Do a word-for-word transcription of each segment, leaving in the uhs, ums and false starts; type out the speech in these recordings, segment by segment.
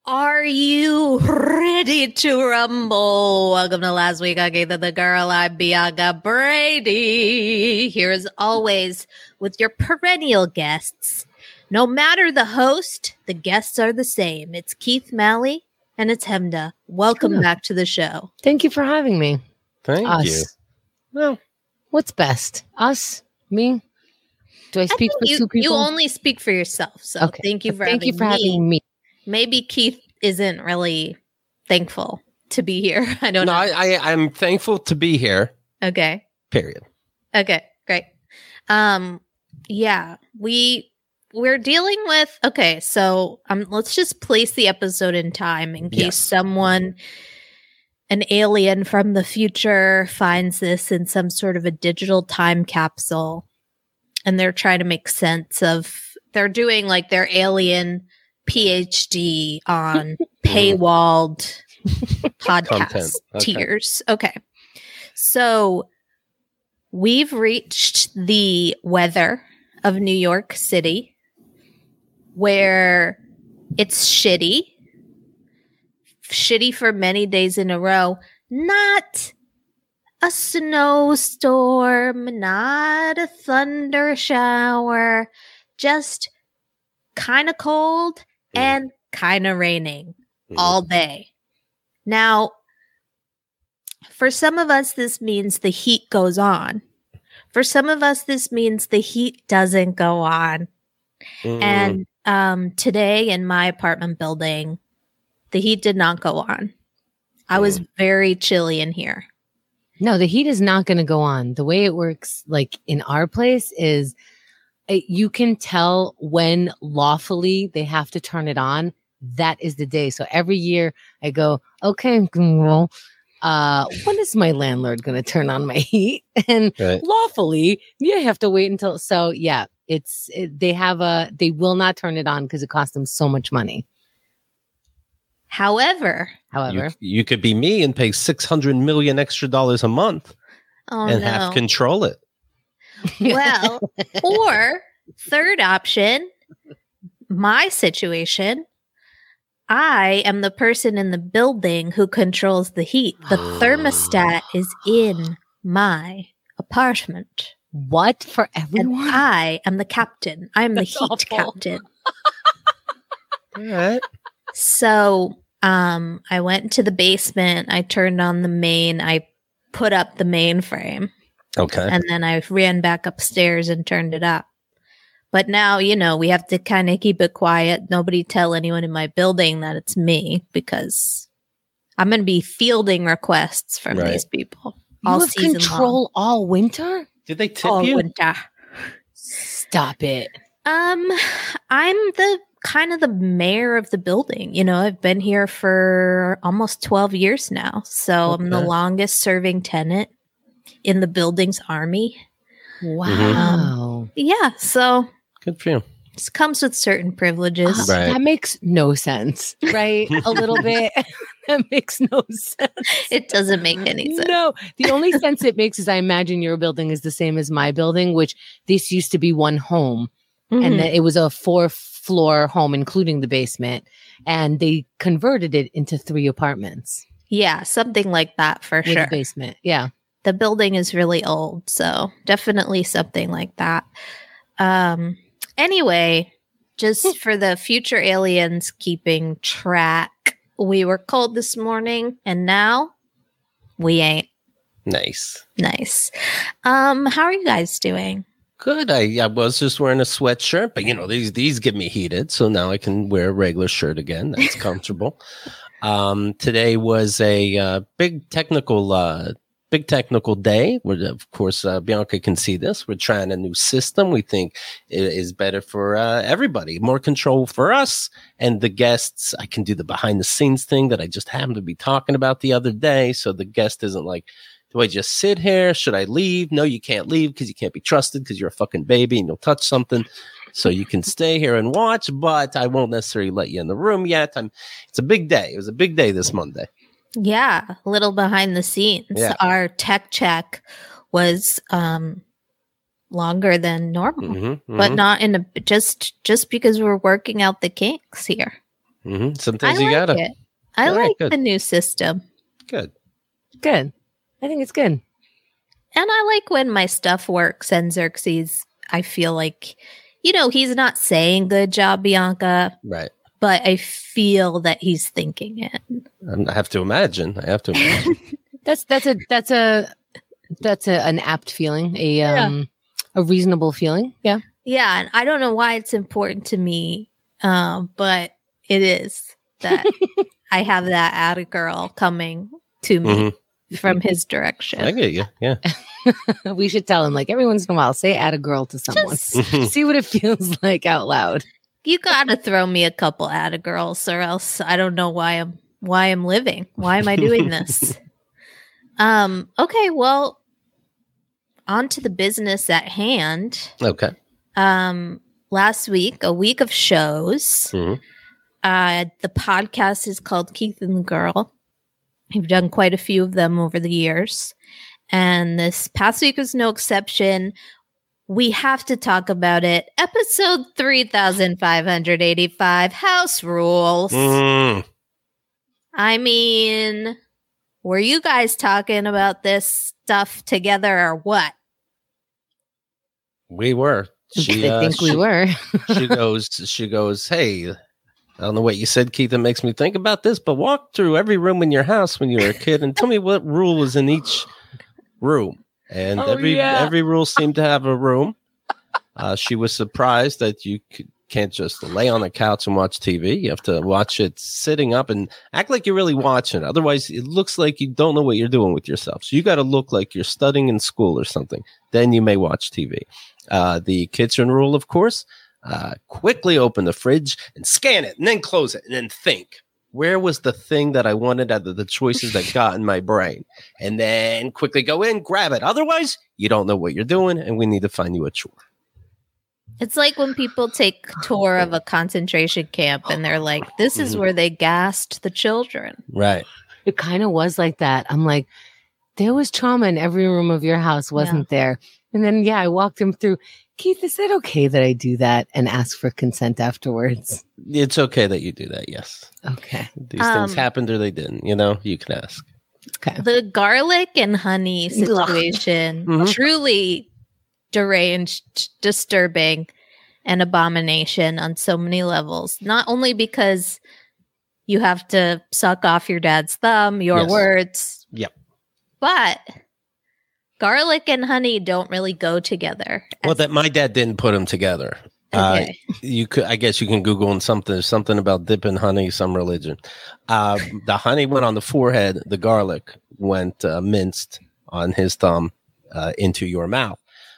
Are you ready to rumble? Welcome to Last Week on Gaither the Girl. I'm Bianca Brady. Here as always with your perennial guests. No matter the host, the guests are the same. It's Keith Malley and it's Hemda. Welcome Hello. back to the show. Thank you for having me. Thank Us. you. Well, what's best? Us? Me? Do I speak I for you, two people? You only speak for yourself. So okay. thank you for thank having you for me. having me. Maybe Keith isn't really thankful to be here. I don't no, know. I, I, I'm thankful to be here. Okay. Period. Okay, great. Um, yeah, we we're dealing with. Okay, so um, let's just place the episode in time in case Yes. someone, an alien from the future, finds this in some sort of a digital time capsule, and they're trying to make sense of. They're doing like their alien PhD on paywalled podcast okay. tiers. Okay. So we've reached the weather of New York City where it's shitty. Shitty for many days in a row. Not a snowstorm, not a thunder shower, just kind of cold and kind of raining mm. all day. Now, for some of us, this means the heat goes on. For some of us, this means the heat doesn't go on. Mm. And um, today in my apartment building, the heat did not go on. I mm. was very chilly in here. No, the heat is not going to go on. The way it works, like in our place, is you can tell when lawfully they have to turn it on. That is the day. So every year I go, okay, well, uh, when is my landlord going to turn on my heat? And right. lawfully, you have to wait until. So yeah, it's it, they have a they will not turn it on because it costs them so much money. However, however, you, you could be me and pay six hundred million extra dollars a month oh, and no. have control it. Well, or third option, my situation, I am the person in the building who controls the heat. The thermostat is in my apartment. What? For everyone? And I am the captain. I'm the That's heat awful. captain. All right. So um, I went to the basement. I turned on the main. I put up the mainframe. Okay. And then I ran back upstairs and turned it up. But now, you know, we have to kind of keep it quiet. Nobody tell anyone in my building that it's me because I'm going to be fielding requests from right. these people you all have season control long. all winter? Did they tip all you? Winter. Stop it. Um, I'm the kind of the mayor of the building. You know, I've been here for almost twelve years now. So okay. I'm the longest serving tenant in the building's army. Wow. Um, yeah. So good for you. This comes with certain privileges. Uh, right. That makes no sense, right? A little bit. That makes no sense. It doesn't make any sense. No. The only sense it makes is I imagine your building is the same as my building, which this used to be one home. Mm-hmm. And that it was a four floor home, including the basement. And they converted it into three apartments. Yeah. Something like that for with sure. The basement. Yeah. The building is really old, so definitely something like that. Um, anyway, just for the future aliens keeping track, we were cold this morning, and now we ain't. Nice. Nice. Um, how are you guys doing? Good. I, I was just wearing a sweatshirt, but, you know, these these get me heated, so now I can wear a regular shirt again. That's comfortable. um, today was a uh, big technical uh Big technical day. Where, of course, uh, Bianca can see this. We're trying a new system. We think it is better for uh, everybody. More control for us and the guests. I can do the behind the scenes thing that I just happened to be talking about the other day. So the guest isn't like, do I just sit here? Should I leave? No, you can't leave because you can't be trusted because you're a fucking baby and you'll touch something. So you can stay here and watch, but I won't necessarily let you in the room yet. I'm, it's a big day. It was a big day this Monday. Yeah, a little behind the scenes. Yeah. Our tech check was um, longer than normal, mm-hmm, mm-hmm. but not in a just just because we're working out the kinks here. Mm-hmm. Sometimes I you like gotta. it. I All right, like good. the new system. Good. Good. I think it's good. And I like when my stuff works and Xerxes, I feel like, you know, he's not saying good job, Bianca, Right. but I feel that he's thinking it. I have to imagine. I have to imagine. That's that's a that's a that's a, an apt feeling, a Yeah. um a reasonable feeling. Yeah. Yeah, and I don't know why it's important to me, um, but it is that I have that atta girl coming to me Mhm. from his I direction. get you. Yeah. We should tell him like every once in a while, say add a girl to someone. Just, See what it feels like out loud. you gotta throw me a couple atta girls, or else I don't know why I'm why I'm living. Why am I doing this? um. Okay. Well, on to the business at hand. Okay. Um. Last week, a week of shows. Mhm. Uh, the podcast is called Keith and the Girl. We've done quite a few of them over the years. And this past week was no exception. We have to talk about it. Episode three thousand five hundred eighty-five, House Rules. Mm. I mean, were you guys talking about this stuff together or what? We were. She, I uh, think we she- were. she goes, she goes, hey, I don't know what you said, Keith, that makes me think about this, but walk through every room in your house when you were a kid and tell me what rule was in each room. And Oh, every yeah. every rule seemed to have a room. Uh, she was surprised that you c- can't just lay on the couch and watch T V. You have to watch it sitting up and act like you're really watching. Otherwise, it looks like you don't know what you're doing with yourself. So you got to look like you're studying in school or something. Then you may watch T V. Uh, the kitchen rule, of course, uh, quickly open the fridge and scan it and then close it and then think, where was the thing that I wanted out of the choices that got in my brain? And then quickly go in, grab it. Otherwise, you don't know what you're doing and we need to find you a chore. It's like when people take tour of a concentration camp and they're like, this is Mhm. where they gassed the children. Right. It kind of was like that. I'm like, there was trauma in every room of your house, wasn't there? And then, yeah, I walked him through. Keith, is it okay that I do that and ask for consent afterwards? It's okay that you do that. Yes. Okay. These Um, things happened or they didn't. You know, you can ask. Okay. The garlic and honey Ugh. situation, Mhm. truly deranged, disturbing, and abomination on so many levels. Not only because you have to suck off your dad's thumb, your Yes. words. Yep. But garlic and honey don't really go together. Well, that my dad didn't put them together. Uh, Okay. you could, I guess, you can Google and something, something about dipping honey, some religion. Uh, the honey went on the forehead. The garlic went uh, minced on his thumb uh, into your mouth.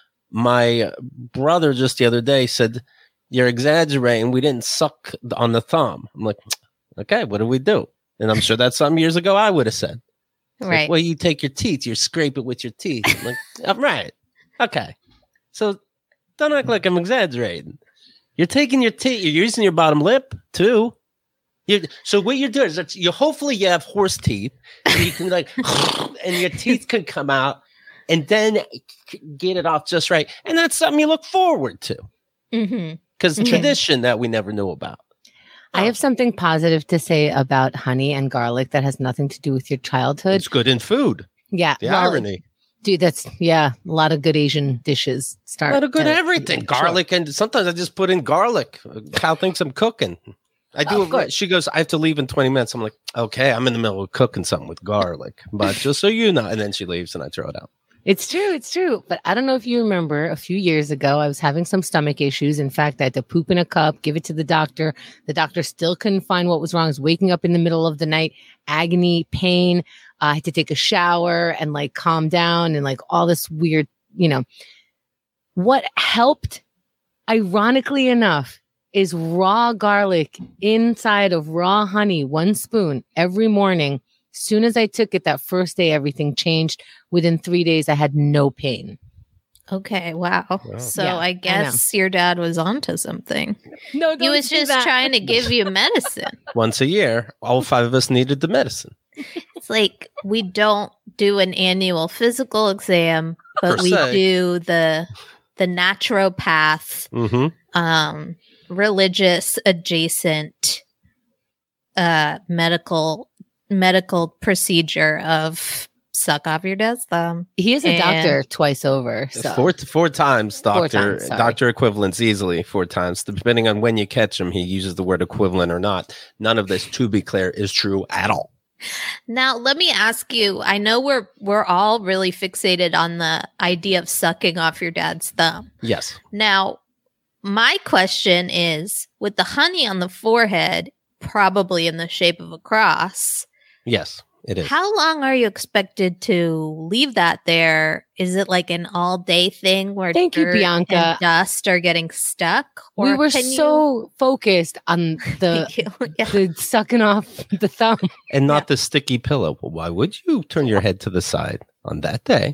My brother just the other day said, "You're exaggerating. We didn't suck on the thumb." I'm like, "Okay, what do we do?" And I'm sure that's some years ago I would have said. It's like, Right. well, you take your teeth, you scrape it with your teeth. I'm like, I'm right. Okay. So don't act like I'm exaggerating. You're taking your teeth, you're using your bottom lip too. You so what you're doing is that you hopefully you have horse teeth, so you can like and your teeth can come out and then get it off just right. And that's something you look forward to. Mm-hmm. Because Okay. tradition that we never knew about. I have something positive to say about honey and garlic that has nothing to do with your childhood. It's good in food. Yeah. The well, irony. Dude, that's, yeah, a lot of good Asian dishes A start. lot of good to- everything. Sure. Garlic, and sometimes I just put in garlic. Cal thinks I'm cooking. I do Of it. course. Right. She goes, I have to leave in twenty minutes. I'm like, okay, I'm in the middle of cooking something with garlic, but just so you know. And then she leaves and I throw it out. It's true. It's true. But I don't know if you remember a few years ago, I was having some stomach issues. In fact, I had to poop in a cup, give it to the doctor. The doctor still couldn't find what was wrong. I was waking up in the middle of the night, agony, pain. Uh, I had to take a shower and like calm down and like all this weird, you know. What helped, ironically enough, is raw garlic inside of raw honey, one spoon every morning. Soon as I took it that first day, everything changed. Within three days, I had no pain. Okay. Wow. Wow. So Yeah, I I know. guess your dad was onto something. No, He was just trying to give you medicine. Once a year, all five of us needed the medicine. It's like we don't do an annual physical exam, but Per we se. do the the naturopath, Mm-hmm. um, religious adjacent uh, medical medical procedure of suck off your dad's thumb. He is a And- doctor twice over. So. Four four times, Four doctor times, sorry. doctor equivalents easily four times. Depending on when you catch him, he uses the word equivalent or not. None of this, to be clear, is true at all. Now, let me ask you. I know we're we're all really fixated on the idea of sucking off your dad's thumb. Yes. Now, my question is, with the honey on the forehead, probably in the shape of a cross, Yes, it is. how long are you expected to leave that there? Is it like an all day thing where Thank you, dirt Bianca. and dust are getting stuck? We were can you- so focused on the Thank you. Yeah. the sucking off the thumb. and not Yeah. the sticky pillow. Well, why would you turn your head to the side on that day?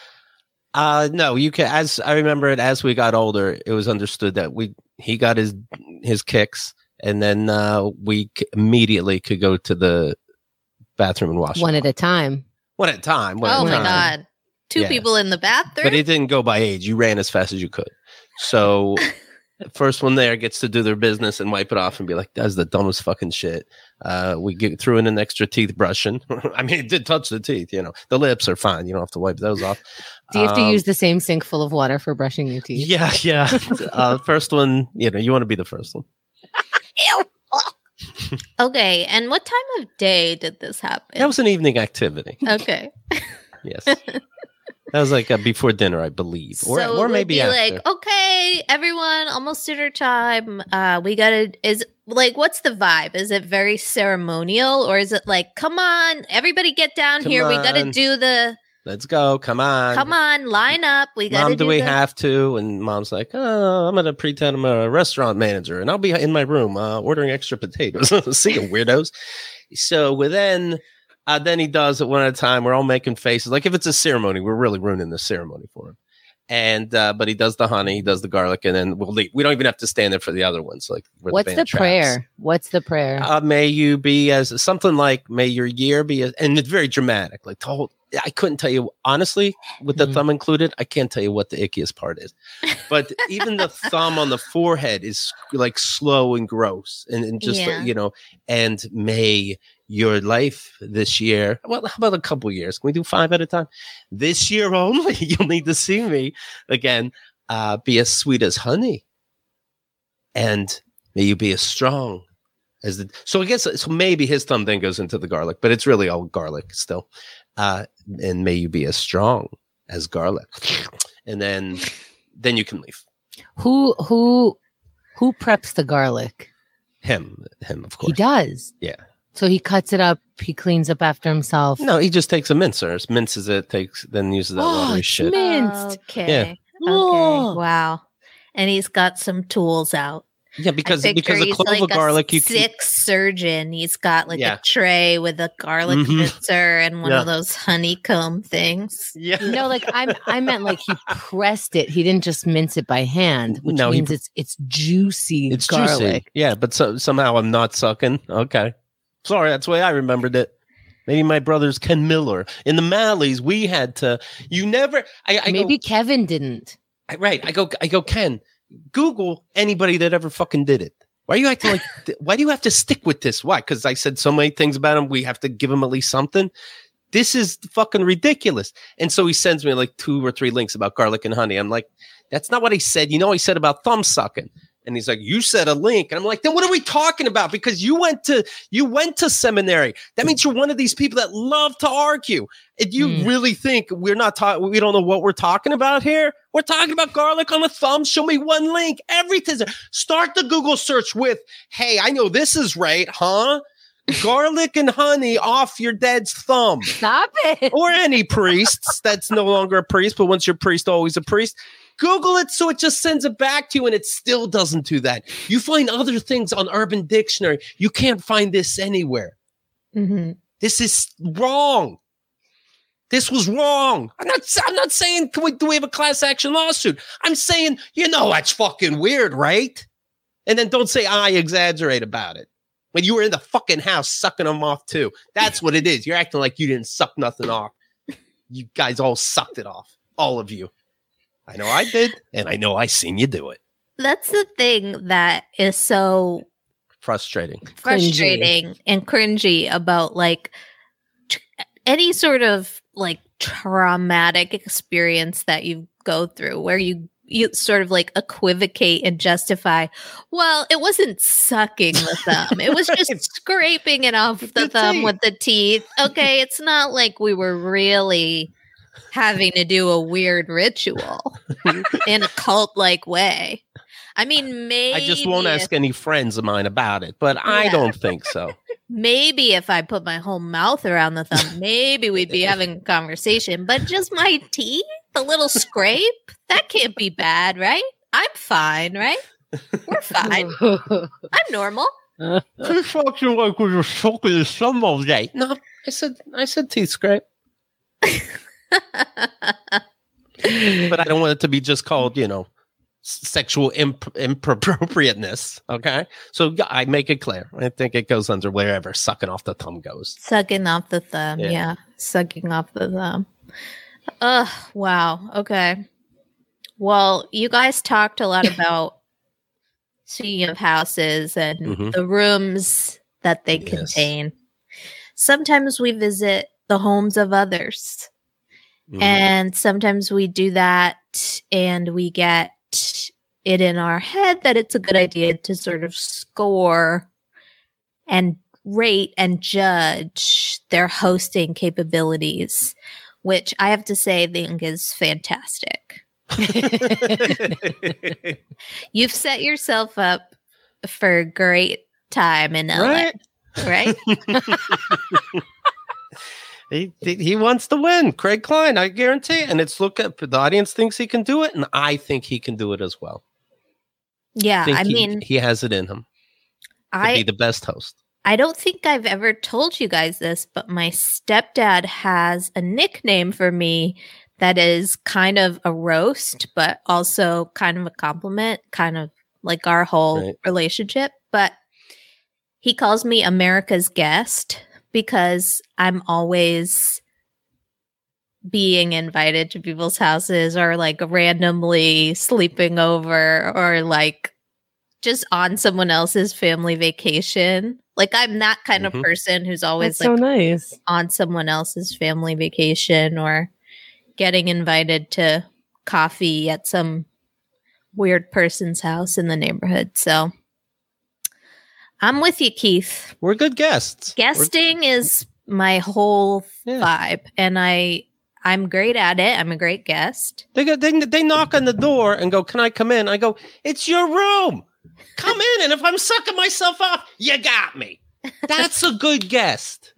Uh no, you can. As I remember it, as we got older, it was understood that we he got his his kicks, and then uh, we c- immediately could go to the bathroom and wash One them at a time. one at a time. One at Oh a my time. God. Two Yeah. people in the bathroom? But it didn't go by age. You ran as fast as you could. So first one there gets to do their business and wipe it off and be like, that's the dumbest fucking shit. Uh, we get threw in an extra teeth brushing. I mean, it did touch the teeth, you know. The lips are fine. You don't have to wipe those off. Do you have to Um, use the same sink full of water for brushing your teeth? Yeah, yeah. uh, first one, you know, you want to be the first one. Ew. Okay. And what time of day did this happen? That was an evening activity. okay. Yes. That was like uh, before dinner, I believe. Or, so or it would maybe be after. like, okay, everyone, almost dinner time. Uh, we gotta is like, what's the vibe? Is it very ceremonial, or is it like, come on, everybody, get down Come here. We gotta on. do the. Let's go. Come on. Come on, line up. We gotta Mom, do do we the- have to? And mom's like, oh, I'm going to pretend I'm a restaurant manager and I'll be in my room uh, ordering extra potatoes. See you, weirdos. So with then, uh, then he does it one at a time. We're all making faces. Like if it's a ceremony, we're really ruining the ceremony for him. And, uh, but he does the honey, he does the garlic, and then we'll leave. We don't even have to stand there for the other ones. Like, where What's band the traps. prayer? What's the prayer? Uh, may you be as something like, may your year be, as, and it's very dramatic. Like, the whole, I couldn't tell you, honestly, with the Mhm. thumb included, I can't tell you what the ickiest part is. But even the thumb on the forehead is like slow and gross. And, and just, Yeah. you know, and may your life this year, well, how about a couple years? Can we do five at a time? This year only, you'll need to see me again, uh, be as sweet as honey. And may you be as strong as the. So I guess, so maybe his thumb then goes into the garlic, but it's really all garlic still. Uh, and may you be as strong as garlic. And then, then you can leave. Who who who preps the garlic? Him, him, of course. He does. Yeah. So he cuts it up. He cleans up after himself. No, he just takes a mincer, minces it, takes, then uses that Oh, watery it's shit. minced. Okay. Yeah. Okay. Oh. Wow. And he's got some tools out. Yeah, I because picture because a he's clove like of garlic, a you can. sick surgeon. He's got like Yeah. a tray with a garlic Mhm. mincer and one Yeah. of those honeycomb things. Yeah. No, like I'm I meant like he pressed it. He didn't just mince it by hand, which No, he means pr- it's it's juicy It's garlic. juicy. Yeah, but so, somehow I'm not sucking. Okay. Sorry, that's the way I remembered it. Maybe my brother's Ken Miller. In the Malleys, we had to, you never, I, I Maybe go, Kevin didn't. I, right. I go, I go, Ken, Google anybody that ever fucking did it. Why are you acting like, th- why do you have to stick with this? Why? Because I said so many things about him. We have to give him at least something. This is fucking ridiculous. And so he sends me like two or three links about garlic and honey. I'm like, that's not what he said. You know, he said about thumb sucking. And he's like, you said a link. And I'm like, then what are we talking about? Because you went to you went to seminary. That means you're one of these people that love to argue. And you Mm. really think we're not talking, we don't know what we're talking about here? We're talking about garlic on the thumb. Show me one link. Everything. Start the Google search with, hey, I know this is right, huh? Garlic and honey off your dad's thumb. Stop it. Or any priests. That's no longer a priest, but once you're a priest, always a priest. Google it so it just sends it back to you, and it still doesn't do that. You find other things on Urban Dictionary. You can't find this anywhere. Mm-hmm. This is wrong. This was wrong. I'm not. I'm not saying can we, do we have a class action lawsuit. I'm saying you know that's fucking weird, right? And then don't say I exaggerate about it. When you were in the fucking house sucking them off too. That's what it is. You're acting like you didn't suck nothing off. You guys all sucked it off. All of you. I know I did, and I know I seen you do it. That's the thing that is so Frustrating. frustrating and cringy about like tr- any sort of like traumatic experience that you go through where you you sort of like equivocate and justify, well, it wasn't sucking the thumb, it was just scraping it off the, The thumb teeth. with the teeth. Okay, it's not like we were really having to do a weird ritual in a cult like way. I mean, maybe I just won't if- ask any friends of mine about it, but I Yeah. don't think so. Maybe if I put my whole mouth around the thumb, maybe we'd be having a conversation. But just my teeth, a little scrape, that can't be bad, right? I'm fine, right? We're fine. I'm normal. Who fucked you like we were sucking his thumb all day? No, I said I said teeth scrape, but I don't want it to be just called, you know, sexual imp- inappropriateness. Okay, so yeah, I make it clear. I think it goes under wherever sucking off the thumb goes. Sucking off the thumb. Yeah. Yeah. Sucking off the thumb. Ugh. Wow. Okay. Well, you guys talked a lot about speaking of houses and Mhm. the rooms that they Yes. contain. Sometimes we visit the homes of others. Mhm. And sometimes we do that and we get it in our head that it's a good idea to sort of score and rate and judge their hosting capabilities, which I have to say, I think is fantastic. You've set yourself up for a great time in L A, Right? right? He he wants to win, Craig Klein. I guarantee it. And it's look at the audience thinks he can do it, and I think he can do it as well. Yeah, think I he, mean, he has it in him to I be the best host. I don't think I've ever told you guys this, but my stepdad has a nickname for me that is kind of a roast, but also kind of a compliment, kind of like our whole Right. relationship. But he calls me America's guest because I'm always being invited to people's houses or like randomly sleeping over or like just on someone else's family vacation. Like I'm that kind Mhm. of person who's always That's like so nice. on someone else's family vacation or getting invited to coffee at some weird person's house in the neighborhood. So I'm with you, Keith. We're good guests. We're- Guesting is my whole Yeah. vibe, and I I'm great at it. I'm a great guest. They go, they they knock on the door and go, "Can I come in?" I go, "It's your room. Come in." And if I'm sucking myself off, you got me. That's a good guest.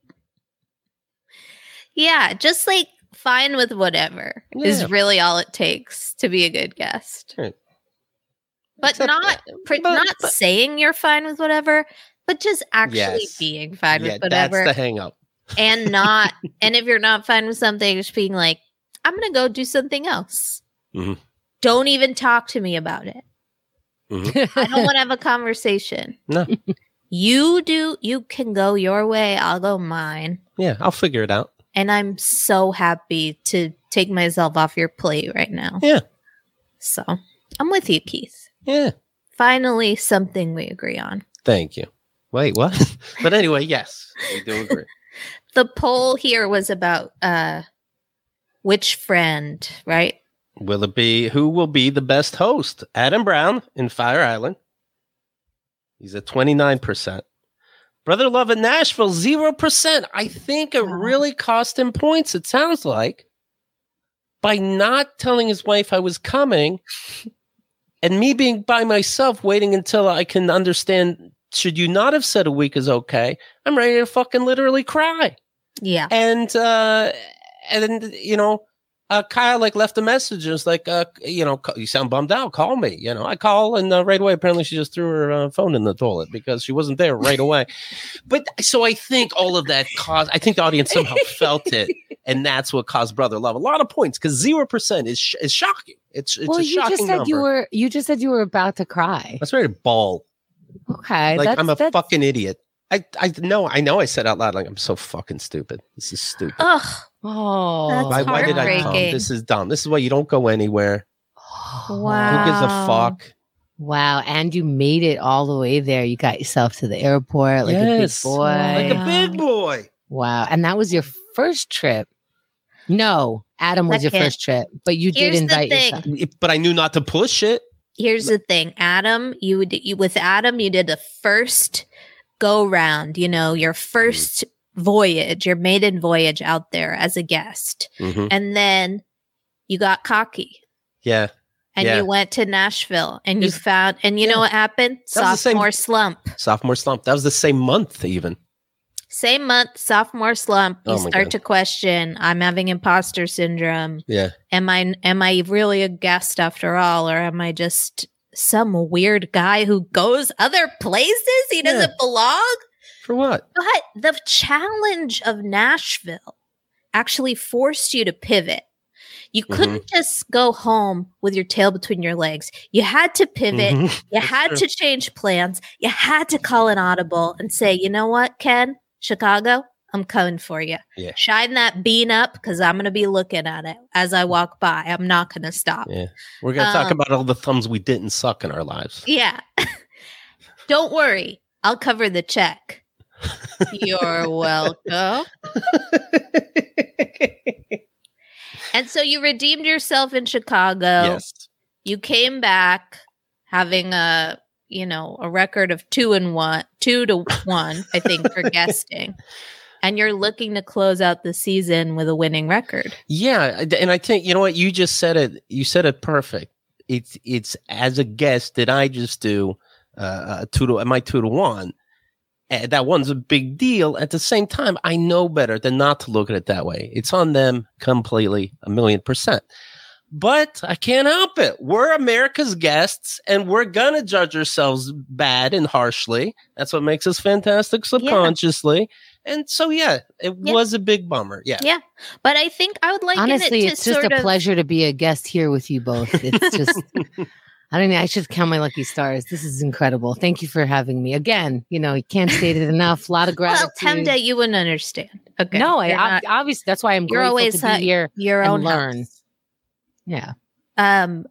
Yeah, just like fine with whatever Yeah. is really all it takes to be a good guest. Right. But Except- not pre- but- not but- saying you're fine with whatever, but just actually Yes. being fine Yeah, with whatever. that's the hang up. and not and if you're not fine with something, just being like, I'm gonna go do something else. Mhm. Don't even talk to me about it. I don't want to have a conversation. No. You do you can go your way, I'll go mine. Yeah, I'll figure it out. And I'm so happy to take myself off your plate right now. Yeah. So I'm with you, Keith. Yeah. Finally, something we agree on. Thank you. Wait, what? But anyway, yes, we do agree. The poll here was about uh which friend, right? Will it be who will be the best host? Adam Brown in Fire Island. He's at twenty-nine percent. Brother Love in Nashville, zero percent. I think it Wow. really cost him points, it sounds like, by not telling his wife I was coming and me being by myself waiting until I can understand. Should you not have said a week is okay? I'm ready to fucking literally cry. Yeah. And, uh, and then, you know, uh, Kyle like left a message and was like, uh, you know, you sound bummed out. Call me. You know, I call and uh, right away, apparently she just threw her uh, phone in the toilet because she wasn't there right away. But so I think all of that caused, I think the audience somehow felt it. And that's what caused Brother Love a lot of points because zero percent is, sh- is shocking. It's, it's well, a you shocking just said number. you were you just said you were about to cry. That's ready to bawl. Okay, Like that's, I'm a that's, fucking idiot. I, I know, I know I said out loud, like, I'm so fucking stupid. This is stupid. Ugh. Oh, That's Why, why did I come? heartbreaking. This is dumb. This is why you don't go anywhere. Wow. Who gives a fuck? Wow. And you made it all the way there. You got yourself to the airport like Yes. a big boy. Like a big boy. Wow. And that was your first trip. No, Adam was your Second. first trip, but you did Here's the invite thing. yourself. But I knew not to push it. Here's the thing, Adam. You would you, with Adam, you did the first go round. You know, your first voyage, your maiden voyage out there as a guest, Mhm. and then you got cocky Yeah. and Yeah. you went to Nashville and you It's- found. And you yeah. know what happened? That was the same- Sophomore slump. Sophomore slump. That was the same month, even. Same month, sophomore slump. You Oh my start God. to question. I'm having imposter syndrome. Yeah. Am I am I really a guest after all, or am I just some weird guy who goes other places? He doesn't belong. For what? But the challenge of Nashville actually forced you to pivot. You couldn't just go home with your tail between your legs. You had to pivot. Mhm. You That's had true. to change plans. You had to call an audible and say, you know what, Ken, Chicago, I'm coming for you. Yeah. Shine that bean up because I'm going to be looking at it as I walk by. I'm not going to stop. Yeah. We're going to talk Um, about all the thumbs we didn't suck in our lives. Yeah. Don't worry. I'll cover the check. You're welcome. And so you redeemed yourself in Chicago. Yes. You came back having a, you know, a record of two and one, two to one, I think, for guesting. And you're looking to close out the season with a winning record. Yeah, and I think you know what you just said it. You said it perfect. It's it's as a guest did I just do uh, a two to my two to one. Uh, that one's a big deal. At the same time, I know better than not to look at it that way. It's on them completely, a million percent. But I can't help it. We're America's guests, and we're gonna judge ourselves bad and harshly. That's what makes us fantastic subconsciously. And so, yeah, it Yeah. was a big bummer. Yeah. Yeah. But I think I would like Honestly, it to it's just sort a of, pleasure to be a guest here with you both. It's just, I don't know. I should count my lucky stars. This is incredible. Thank you for having me again. You know, you can't state it enough. A lot of well, gratitude. Temda, you wouldn't understand. Okay. no, I, You're I not- obviously that's why I'm you're grateful always to be uh, here. your and own learn. house. Yeah. Um,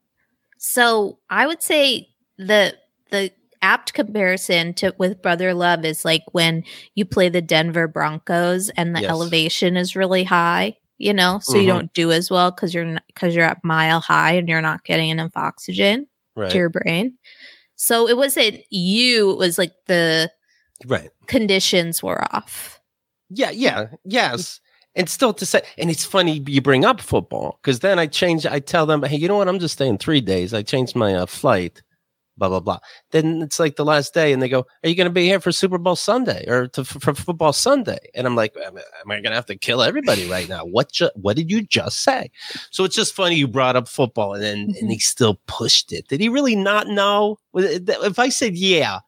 so I would say the the apt comparison to with Brother Love is like when you play the Denver Broncos and the Yes. elevation is really high, you know, so you Mhm. don't do as well because you're because you're at mile high and you're not getting enough oxygen Right. to your brain. So it wasn't you; it was like the Right. conditions were off. Yeah, yeah, yes. And still to say, and it's funny you bring up football because then I change, I tell them, hey, you know what? I'm just staying three days. I changed my uh, flight, blah, blah, blah. Then it's like the last day and they go, are you going to be here for Super Bowl Sunday or to, for, for football Sunday? And I'm like, am, am I going to have to kill everybody right now? What ju- what did you just say? So it's just funny you brought up football and then and he still pushed it. Did he really not know? If I said, yeah,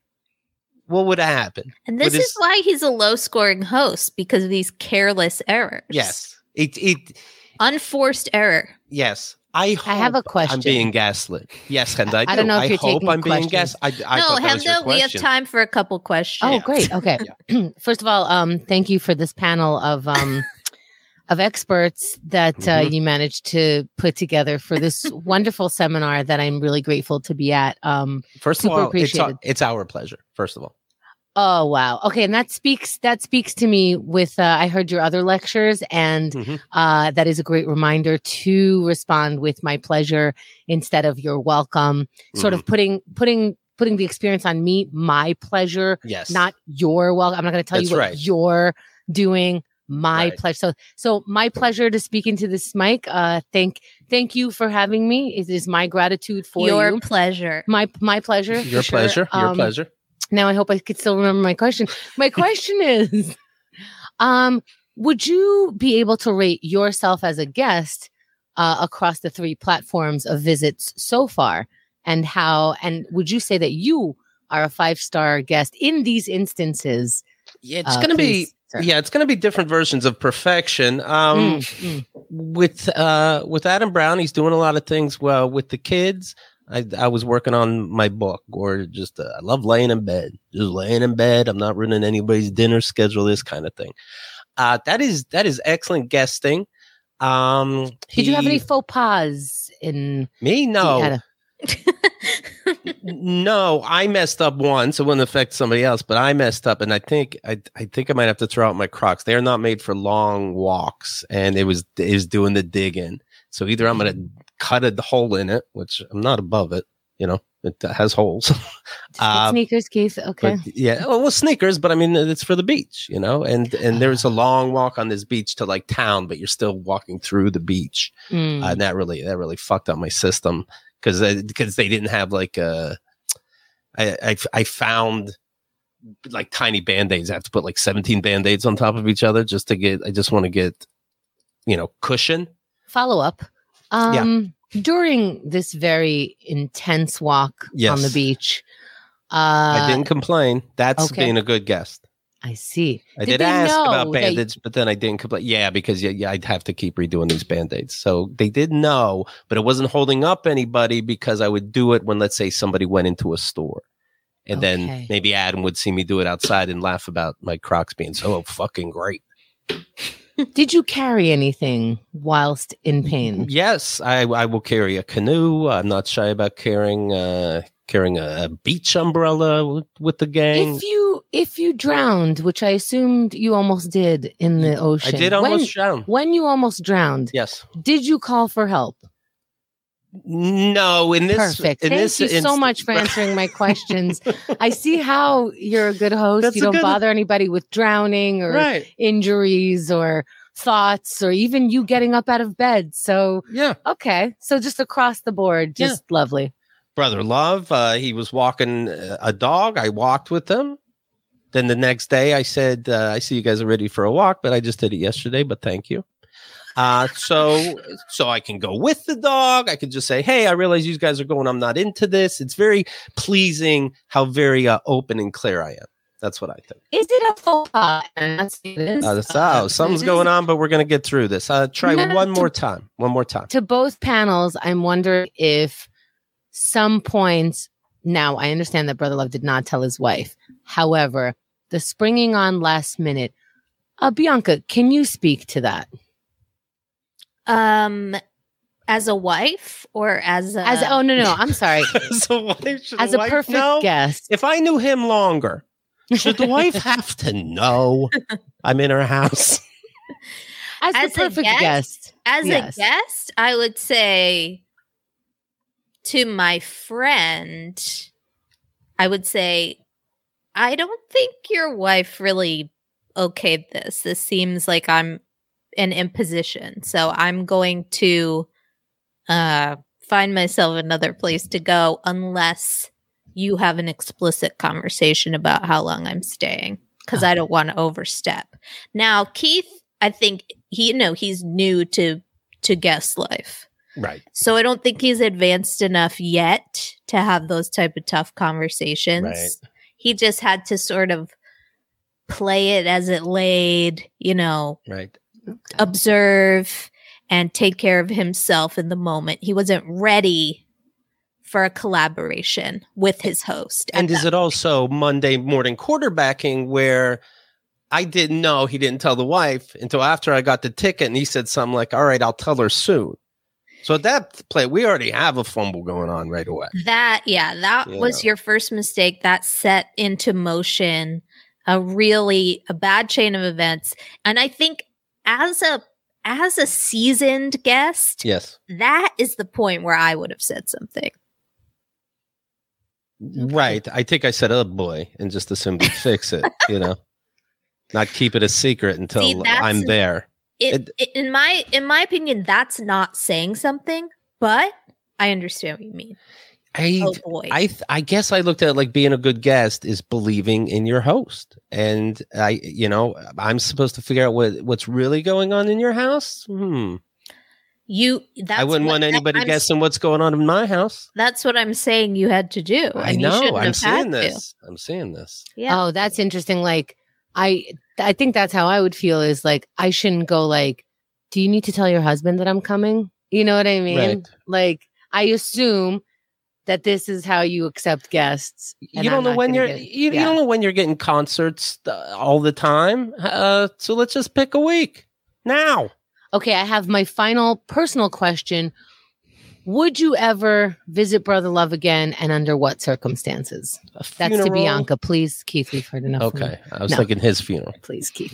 what would have happened? And this With is his- why he's a low scoring host because of these careless errors. Yes. It, it, Unforced error. yes. I, I have a hope question. I'm being gaslit. Yes, Henda, I, I do. don't know if I you're hope taking I'm being questions. gaslit. I, I no, thought that was your Hemda, we have question. time for a couple questions. Oh, great. Okay. First of all, um, thank you for this panel of um, of experts that uh, Mhm. you managed to put together for this wonderful seminar that I'm really grateful to be at. Um, First of super all, it's, appreciated. our, it's our pleasure. First of all, oh wow. Okay, and that speaks that speaks to me. With uh, I heard your other lectures, and Mhm. uh, that is a great reminder to respond with my pleasure instead of your welcome. Sort Mm-hmm. of putting putting putting the experience on me, my pleasure. yes, Not your welcome. I'm not going to tell That's you what right. you're doing. My Right. pleasure. So, so my pleasure to speak into this mic. Uh, thank, thank you for having me. It is my gratitude for Your you. pleasure. My, my pleasure. for your sure. pleasure. Your Um, pleasure. Now I hope I could still remember my question. My question is, um, would you be able to rate yourself as a guest uh, across the three platforms of visits so far, and how? And would you say that you are a five star guest in these instances? Yeah, it's Uh, going to be. please, sir. Yeah, it's going to be different versions of perfection. Um, Mm, mm. with uh, with Adam Brown, he's doing a lot of things well with the kids. I, I was working on my book, or just uh, I love laying in bed, just laying in bed. I'm not ruining anybody's dinner schedule, this kind of thing. Uh, that is that is excellent guesting. Um, Did you have he- any faux pas in? me? No, Adam? No, I messed up once. It wouldn't affect somebody else, but I messed up, and I think I, I think I might have to throw out my Crocs. They are not made for long walks, and it was it was doing the digging. So either I'm going to cut a hole in it, which I'm not above it. You know, it has holes. uh, sneakers, Keith. Okay. But yeah, well, well, sneakers, but I mean, it's for the beach. You know, and and there's a long walk on this beach to like town, but you're still walking through the beach. Mm. Uh, and that really that really fucked up my system. Because because they didn't have like a, I, I I found like tiny band-aids. I have to put like seventeen band-aids on top of each other just to get. I just want to get, you know, cushion. Follow up. Um, yeah. During this very intense walk yes. on the beach, uh, I didn't complain. That's okay. being a good guest. I see. I did, did ask about band-aids, but then I didn't complain. Yeah, because yeah, yeah, I'd have to keep redoing these band-aids. So they did know, but it wasn't holding up anybody because I would do it when, let's say, somebody went into a store. And okay. then maybe Adam would see me do it outside and laugh about my Crocs being so fucking great. Did you carry anything whilst in pain? Yes, I, I will carry a canoe. I'm not shy about carrying uh, carrying a, a beach umbrella with, with the gang. If you if you drowned, which I assumed you almost did in the ocean, I did almost when, drown. When you almost drowned, yes, did you call for help? No, in this perfect. In Thank this you inst- so much for answering my questions. I see how you're a good host. That's you don't good... bother anybody with drowning or right. injuries or thoughts or even you getting up out of bed. So yeah, okay. So just across the board, just yeah. lovely. Brother Love, uh, he was walking a dog. I walked with him. Then the next day, I said, uh, "I see you guys are ready for a walk, but I just did it yesterday. But thank you." Uh, so, so I can go with the dog. I could just say, "Hey, I realize you guys are going. I'm not into this." It's very pleasing how very uh, open and clear I am. That's what I think. Is it a faux pas? That's it is. Uh, that's, oh, something's going on, but we're going to get through this. Uh, try no, one more to, time. One more time. To both panels, I'm wondering if some points. Now, I understand that Brother Love did not tell his wife. However, the springing on last minute. Uh, Bianca, can you speak to that? Um, as a wife or as a as oh no no I'm sorry as a wife as a wife perfect know? guest. If I knew him longer, should the wife have to know I'm in her house? As, as the perfect guest, guest. As yes. a guest, I would say to my friend, I would say, I don't think your wife really okayed this. This seems like I'm an imposition. So I'm going to uh, find myself another place to go unless you have an explicit conversation about how long I'm staying, because I don't want to overstep. Now, Keith, I think he, you know, he's new to to guest life. Right. So I don't think he's advanced enough yet to have those type of tough conversations. Right. He just had to sort of play it as it laid, you know. Right. Observe and take care of himself in the moment. He wasn't ready for a collaboration with his host. And is it also Monday morning quarterbacking where I didn't know, he didn't tell the wife until after I got the ticket and he said something like, "All right, I'll tell her soon." So at that play, we already have a fumble going on right away. That, yeah, that you was know. your first mistake. That set into motion a really a bad chain of events. And I think As a as a seasoned guest, yes, that is the point where I would have said something. Right. I think I said, "Oh boy," and just assumed he'd fix it. You know, not keep it a secret until See, I'm there. It, it, in my in my opinion, that's not saying something, but I understand what you mean. I, oh boy. I, I guess I looked at it like being a good guest is believing in your host. And I, you know, I'm supposed to figure out what, what's really going on in your house. Hmm. You, that's I wouldn't what, want anybody that, guessing what's going on in my house. That's what I'm saying you had to do. I know. I'm seeing this. To. I'm seeing this. Yeah. Oh, that's interesting. Like, I, I think that's how I would feel is like, I shouldn't go like, "Do you need to tell your husband that I'm coming?" You know what I mean? Right. Like, I assume that this is how you accept guests. You don't know when you're get, you, yeah. you don't know when you're getting concerts uh, all the time. Uh, so let's just pick a week now. Okay, I have my final personal question. Would you ever visit Brother Love again, and under what circumstances? That's to Bianca. Please, Keith, we've heard enough. Okay. I was no. thinking his funeral. Please, Keith.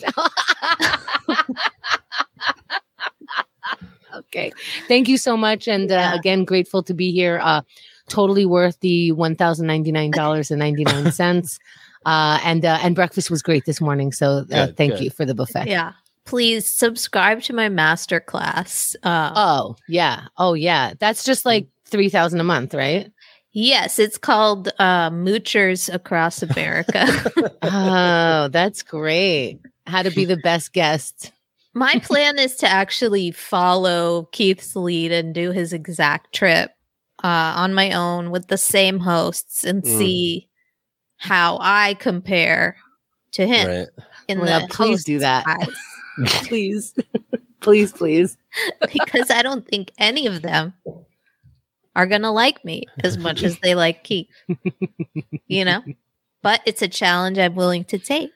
Okay. Thank you so much. And yeah. uh, again, grateful to be here. Uh, totally worth the one thousand ninety-nine dollars and ninety-nine cents. Uh, and uh, and breakfast was great this morning. So uh, good, thank good. you for the buffet. Yeah. Please subscribe to my master class. Uh, oh, yeah. Oh, yeah. That's just like three thousand dollars a month, right? Yes. It's called uh, Moochers Across America. Oh, that's great. How to be the best guest. My plan is to actually follow Keith's lead and do his exact trip uh, on my own with the same hosts and mm. see how I compare to him. Right. In well, the please do that. Please, please, please. Because I don't think any of them are going to like me as much as they like Keith. You know? But it's a challenge I'm willing to take.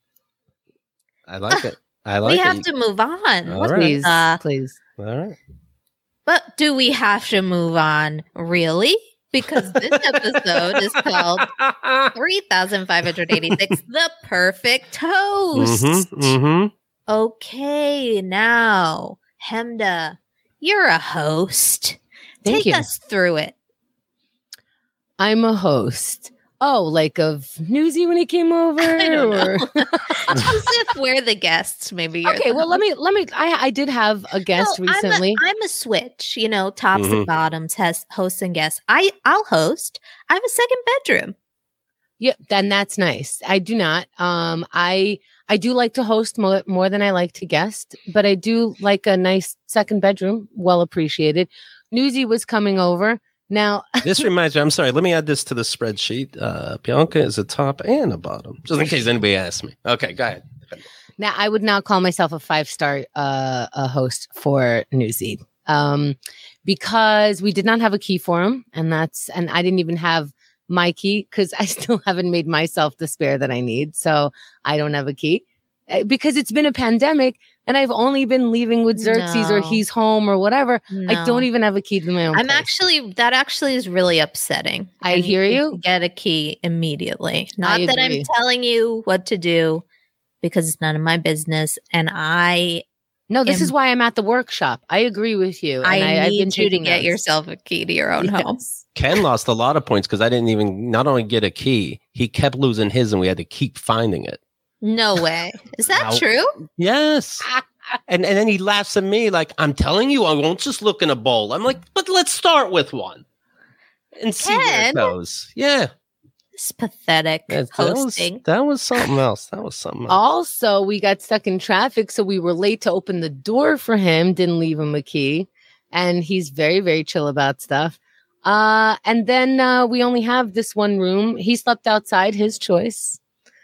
I like it. I like we it. have to move on. All right. Please, uh, please. All right. But do we have to move on? Really? Because this episode is called three thousand five hundred eighty-six, The Perfect Host. Mm-hmm, mm-hmm. Okay, now, Hemda, you're a host. Thank Take you. us through it. I'm a host. Oh, like of Newsy when he came over? I don't or? know. As if we're the guests, maybe. You're Okay, the well, host. let me, let me, I, I did have a guest No, recently. I'm a, I'm a switch, you know, tops Mm-hmm. and bottoms, has hosts and guests. I, I'll host. I have a second bedroom. Yeah, then that's nice. I do not. Um, I I do like to host more, more than I like to guest, but I do like a nice second bedroom, well appreciated. Newsy was coming over. Now, this reminds me, I'm sorry, let me add this to the spreadsheet. Uh, Bianca is a top and a bottom, just in case anybody asks me. Okay, go ahead. Now, I would not call myself a five-star uh, a host for Newsy um, because we did not have a key for him, and that's and I didn't even have my key because I still haven't made myself the spare that I need, so I don't have a key because it's been a pandemic. And I've only been leaving with Xerxes no. or he's home or whatever. No. I don't even have a key to my own I'm place. actually, that actually is really upsetting. I And hear need you. to Get a key immediately. Not I that I'm agree. telling you what to do because it's none of my business. And I, No, this am- is why I'm at the workshop. I agree with you. I and I, I've need been you to taking get notes. yourself a key to your own Yes. home. Ken lost a lot of points because I didn't even not only get a key, he kept losing his and we had to keep finding it. No way. Is that No. true? Yes. And and then he laughs at me like, I'm telling you, I won't just look in a bowl. I'm like, but let's start with one and see where Ken? it goes. Yeah. It's pathetic That, that was, hosting. that was something else. That was something else. Also, we got stuck in traffic, so we were late to open the door for him. Didn't leave him a key, and he's very, very chill about stuff. Uh, and then uh, we only have this one room. He slept outside, his choice.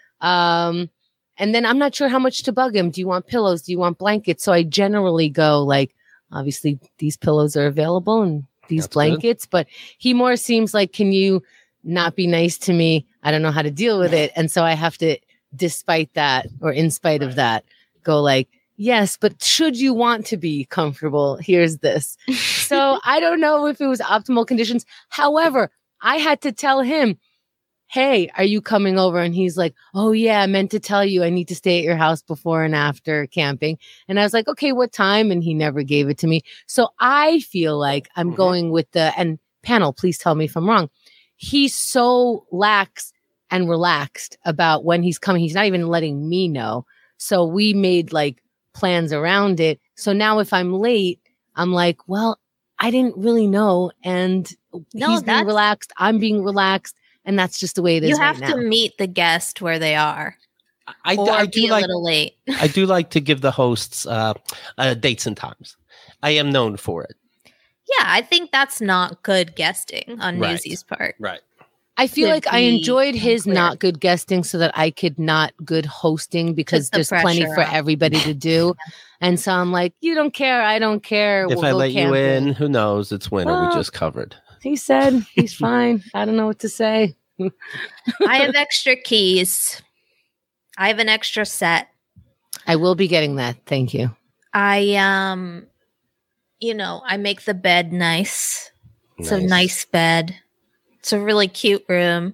Um, and then I'm not sure how much to bug him. Do you want pillows? Do you want blankets? So I generally go like, obviously these pillows are available and these That's blankets, but he more seems like, can you not be nice to me? I don't know how to deal with it. And so I have to, despite that, or in spite of that, go like, yes, but should you want to be comfortable, here's this. So I don't know if it was optimal conditions. However, I had to tell him, hey, are you coming over? And he's like, oh yeah, I meant to tell you I need to stay at your house before and after camping. And I was like, okay, what time? And he never gave it to me. So I feel like I'm Mhm. going with the, and panel, please tell me if I'm wrong. He's so lax and relaxed about when he's coming. He's not even letting me know. So we made like plans around it. So now if I'm late, I'm like, well, I didn't really know. And No, he's being that's- relaxed. I'm being relaxed. And that's just the way it is You right have now. to meet the guest where they are, I, or I be do a like little late. I do like to give the hosts uh, uh, dates and times. I am known for it. Yeah, I think that's not good guesting on Right. Newsy's part. Right. I feel to like I be enjoyed his unclear. not good guesting so that I could not good hosting because Took the there's plenty pressure for off. everybody to do. And so I'm like, you don't care. I don't care. If We'll I go let you camping. in, who knows? It's winter. Well, we just covered. He said he's fine. I don't know what to say. I have extra keys. I have an extra set. I will be getting that. Thank you. I um you know, I make the bed nice It's a nice bed. It's a really cute room.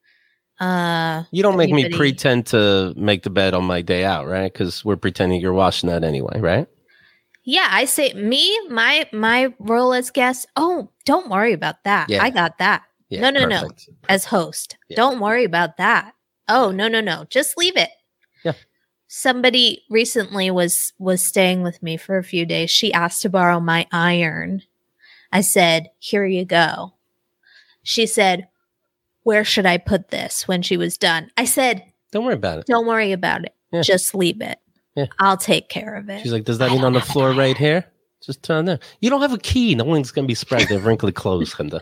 Uh, you don't make me everybody- pretend to make the bed on my day out, right? Because we're pretending you're washing that anyway, right? Yeah, I say me, my my role as guest. Oh, don't worry about that. Yeah. I got that. Yeah, no, no, perfect. no. As host, Yeah. don't worry about that. Oh, no, no, no. Just leave it. Yeah. Somebody recently was was staying with me for a few days. She asked to borrow my iron. I said, "Here you go." She said, "Where should I put this?" When she was done, I said, Don't worry about it. "Don't worry about it. Yeah. Just leave it. Yeah. I'll take care of it." She's like, does that I mean don't on the have an floor right iron. here? Just turn there. You don't have a key. No one's going to be surprised. They have wrinkly clothes, Linda.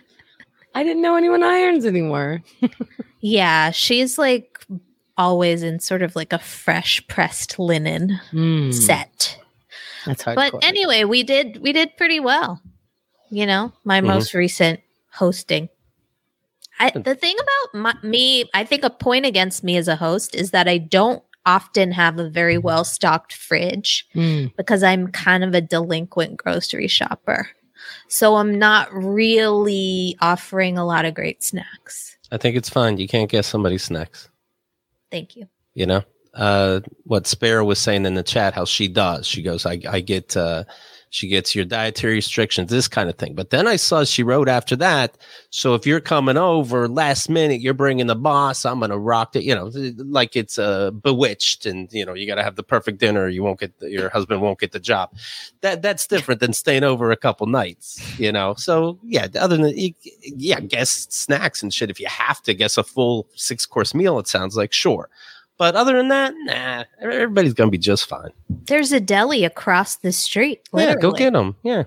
I didn't know anyone irons anymore. Yeah, she's like always in sort of like a fresh pressed linen Mm, set. That's hard. But anyway, we did we did pretty well. You know, my Mhm. most recent hosting. I, the thing about my, me, I think a point against me as a host is that I don't often have a very well stocked fridge Mm. because I'm kind of a delinquent grocery shopper. So I'm not really offering a lot of great snacks. I think it's fine. You can't guess somebody's snacks. Thank you. You know, uh, what Sparrow was saying in the chat, how she does. She goes, I, I get, uh, she gets your dietary restrictions, this kind of thing. But then I saw she wrote after that. So if you're coming over last minute, you're bringing the boss, I'm going to rock it, you know, like it's uh, Bewitched. And, you know, you got to have the perfect dinner. You won't get, the, your husband won't get the job. That That's different than staying over a couple nights, you know? So yeah, other than, yeah, guess snacks and shit. If you have to guess a full six course meal, it sounds like, sure. But other than that, nah, everybody's going to be just fine. There's a deli across the street. Yeah, go literally. get them. Yeah.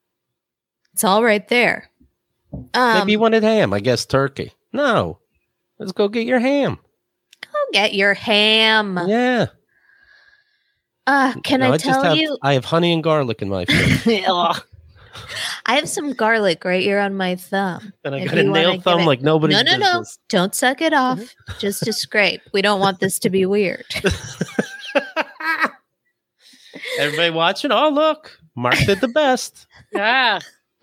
It's all right there. Um, Maybe you wanted ham. I guess turkey. No. Let's go get your ham. Go get your ham. Yeah. Uh, can No, I just tell have, you? I have honey and garlic in my food. Ugh. I have some garlic right here on my thumb. And I If got a you wanna nail give thumb it- like nobody's No, no, no. business. Don't suck it off. Just a scrape. We don't want this to be weird. Everybody watching? Oh, look. Mark did the best. Ah.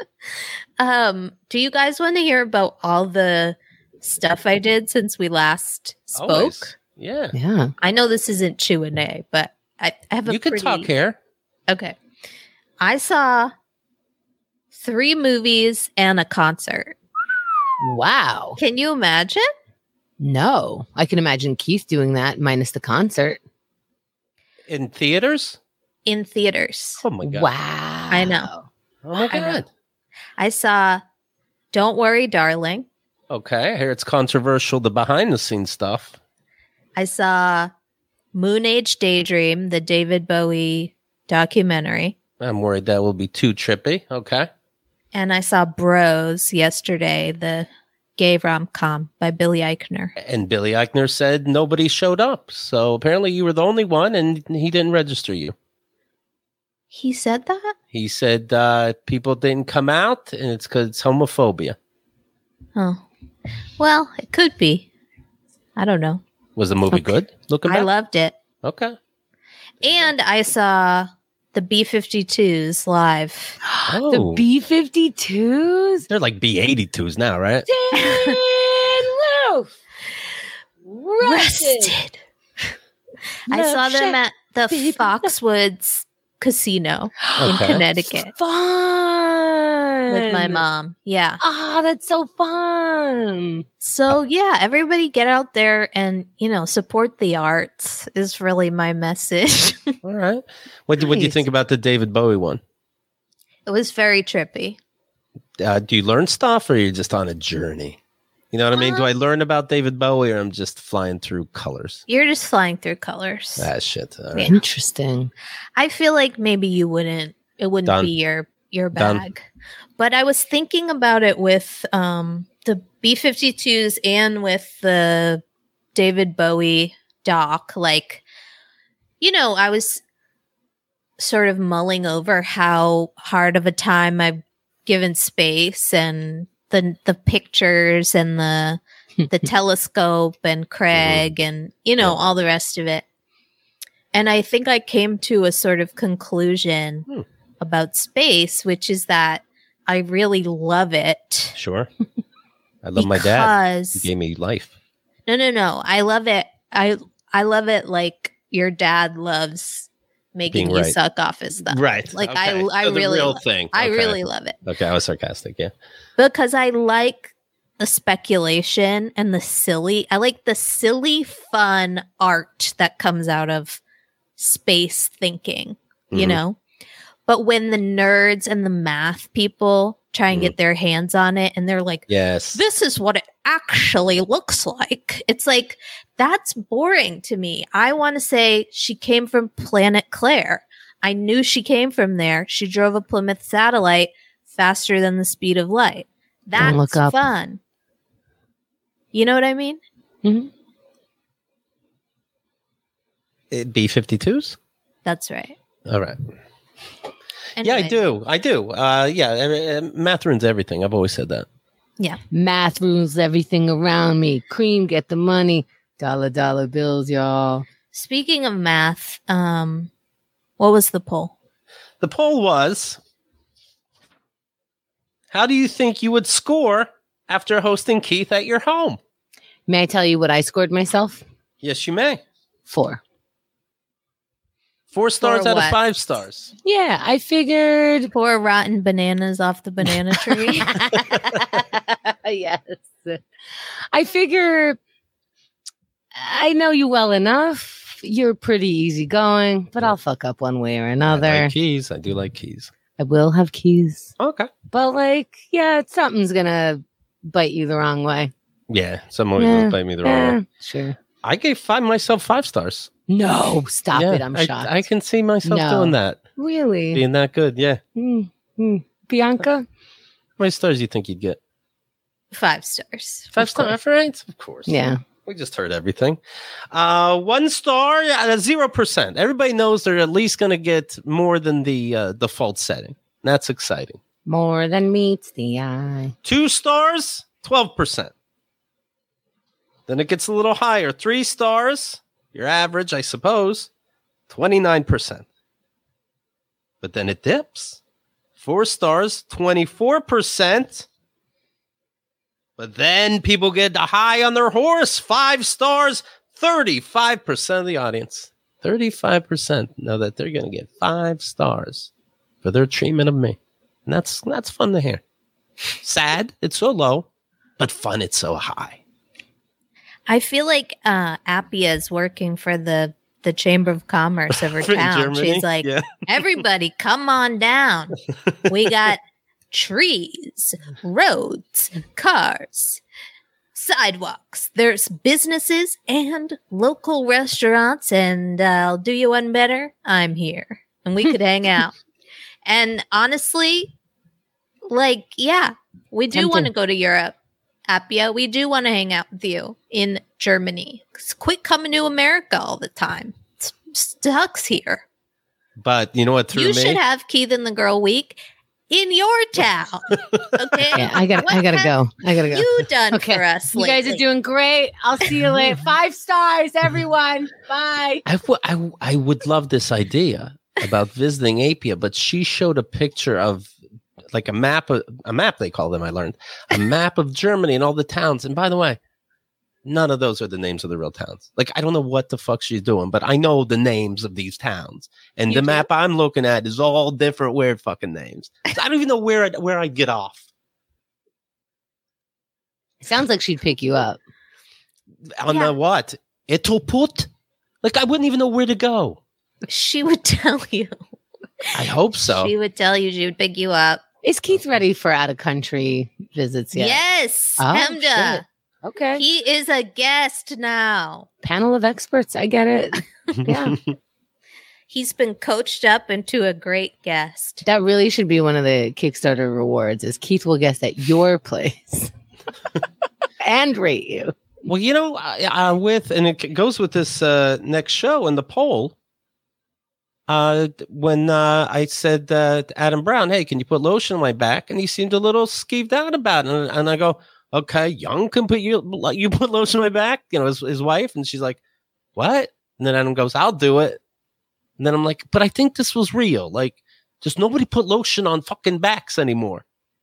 Um, do you guys want to hear about all the stuff I did since we last spoke? Always. Yeah. Yeah. I know this isn't Q and A, but I, I have a You can pretty... talk here. Okay. I saw three movies and a concert. Wow. Can you imagine? No, I can imagine Keith doing that minus the concert. In theaters? In theaters. Oh, my God. Wow. I know. Oh, my I know. God. I saw Don't Worry, Darling. Okay. I hear it's controversial, the behind the scenes stuff. I saw Moon Age Daydream, the David Bowie documentary. I'm worried that will be too trippy. Okay. And I saw Bros yesterday, the gay rom-com by Billy Eichner. And Billy Eichner said nobody showed up. So apparently you were the only one and he didn't register you. He said that? He said uh, people didn't come out and it's because it's homophobia. Oh. Well, it could be. I don't know. Was the movie good? Looking I back? loved it. Okay. And I saw the B fifty-twos live. Oh. The B fifty-twos? They're like B eighty-twos now, right? Dead Wolf. Rusted. Rested. I saw them at the Foxwoods Casino in Okay. Connecticut Fun. with my mom. Yeah. Ah, that's so fun. So yeah, everybody get out there and, you know, support the arts is really my message. All right. What do, what do you Nice. think about the David Bowie one? It was very trippy. Uh, do you learn stuff or are you just on a journey? You know what I mean? Do I learn about David Bowie or I'm just flying through colors? You're just flying through colors. Ah, shit. All right. Interesting. I feel like maybe you wouldn't it wouldn't Done. be your your Done. bag. But I was thinking about it with um the B fifty-twos and with the David Bowie doc. Like, you know, I was sort of mulling over how hard of a time I've given space and the the pictures and the the telescope and Craig and, you know, Yeah. all the rest of it. And I think I came to a sort of conclusion Hmm. about space, which is that I really love it. Sure. I love my dad. He because- gave me life. No, no, no. I love it. I I love it like your dad loves making Being you right. suck off his stuff. Right. Like Okay. I I So the really real lo- thing. I Okay. really love it. Okay, I was sarcastic, yeah. Because I like the speculation and the silly. I like the silly fun art that comes out of space thinking, you Mhm. know? But when the nerds and the math people try and Mhm. get their hands on it and they're like, Yes. this is what it actually looks like. It's like, that's boring to me. I want to say she came from Planet Claire. I knew she came from there. She drove a Plymouth satellite faster than the speed of light. Don't That's look up. fun. You know what I mean? Mhm. B fifty-twos? That's right. All right. Yeah, I Anyway, do. I do. Uh, yeah, uh, uh, math ruins everything. I've always said that. Math rules everything around me. Cream, get the money. Dollar, dollar bills, y'all. Speaking of math, um, what was the poll? The poll was, how do you think you would score after hosting Keith at your home? May I tell you what I scored myself? Yes, you may. Four. Four stars For out of what? five stars. Yeah, I figured. Pour rotten bananas off the banana tree. Yes. I figure I know you well enough. You're pretty easygoing, but I'll fuck up one way or I another. like keys. I do like keys. I will have keys. Okay. But like, yeah, something's gonna bite you the wrong way. Yeah, someone Yeah, will bite me the wrong Eh, way. sure. I gave five myself five stars. No, stop Yeah, it. I'm I, shocked. I can see myself No. doing that, really? being that good. Yeah. Mm, mm. Bianca? How many stars do you think you'd get? Five stars. Five Of stars, right? Of course. Yeah. We just heard everything. Uh, one star, uh, zero percent. Everybody knows they're at least going to get more than the uh, default setting. That's exciting. More than meets the eye. Two stars, twelve percent. Then it gets a little higher. Three stars, your average, I suppose, twenty-nine percent. But then it dips. Four stars, twenty-four percent. But then people get high on their horse. Five stars, thirty-five percent of the audience. thirty-five percent know that they're going to get five stars for their treatment of me. And that's that's fun to hear. Sad, it's so low, but fun, it's so high. I feel like uh, Appia is working for the the Chamber of Commerce of her For town. Germany? She's like, Yeah. everybody, come on down. We got trees, roads, cars, sidewalks. There's businesses and local restaurants. And uh, I'll do you one better. I'm here, and we could hang out. And honestly, like, yeah, we do Tempting. want to go to Europe. Appia, we do want to hang out with you in Germany. Quit coming to America all the time. It sucks here. But you know what threw you me? should have Keith and the Girl Week in your town. Okay, Yeah, I got What I gotta have go. I gotta go. You done Okay. for us. You guys are lately? doing great. I'll see you later. Five stars, everyone. Bye. I, w- I, w- I would love this idea about visiting Apia, but she showed a picture of like a map, of, a map they call them, I learned, a map of Germany and all the towns. And by the way, none of those are the names of the real towns. Like, I don't know what the fuck she's doing, but I know the names of these towns. And You the do? map I'm looking at is all different weird fucking names. So I don't even know where I'd, where I'd get off. Sounds like she'd pick you up. On Yeah. the what? Itoput? Like, I wouldn't even know where to go. She would tell you. I hope so. She would tell you. She would pick you up. Is Keith ready for out of country visits yet? Yes, Oh, Hemda. shit. Okay. He is a guest now. Panel of experts. I get it. Yeah. He's been coached up into a great guest. That really should be one of the Kickstarter rewards is Keith will guest at your place and rate you. Well, you know, uh, uh, with and it goes with this uh, next show and the poll. Uh, when uh, I said uh, to Adam Brown, "Hey, can you put lotion on my back?" and he seemed a little skeeved out about it, and, and I go, "Okay, Young can put you you put lotion on my back," you know, his, his wife, and she's like, "What?" And then Adam goes, "I'll do it." And then I'm like, "But I think this was real. Like, just nobody put lotion on fucking backs anymore."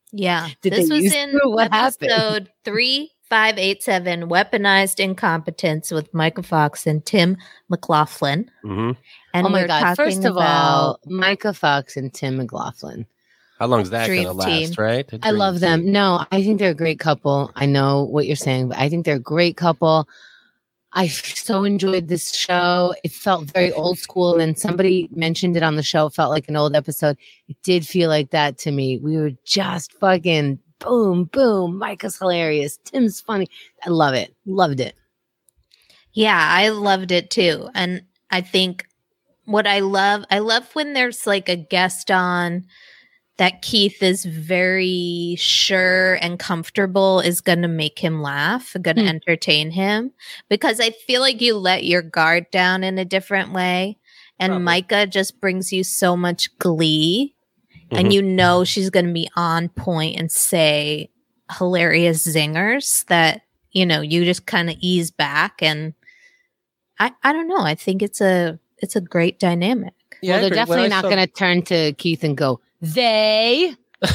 Yeah. Did this they was use in her? What happened? episode three five eight seven, Weaponized Incompetence with Micah Fox and Tim McLaughlin. Mm-hmm. And oh my we're God. First of about all, Micah Fox and Tim McLaughlin. How long is that going to Dream last, team. right? A I dream love them. team. No, I think they're a great couple. I know what you're saying, but I think they're a great couple. I so enjoyed this show. It felt very old school. And somebody mentioned it on the show. It felt like an old episode. It did feel like that to me. We were just fucking boom, boom. Micah's hilarious. Tim's funny. I love it. Loved it. Yeah, I loved it too. And I think what I love, I love when there's like a guest on that Keith is very sure and comfortable is going to make him laugh, going to Hmm. entertain him, because I feel like you let your guard down in a different way. And Probably. Micah just brings you so much glee, Mhm. and you know she's going to be on point and say hilarious zingers that, you know, you just kind of ease back. And I, I don't know. I think it's a it's a great dynamic. Yeah, well, I they're agree. When definitely I not saw- going to turn to Keith and go, they.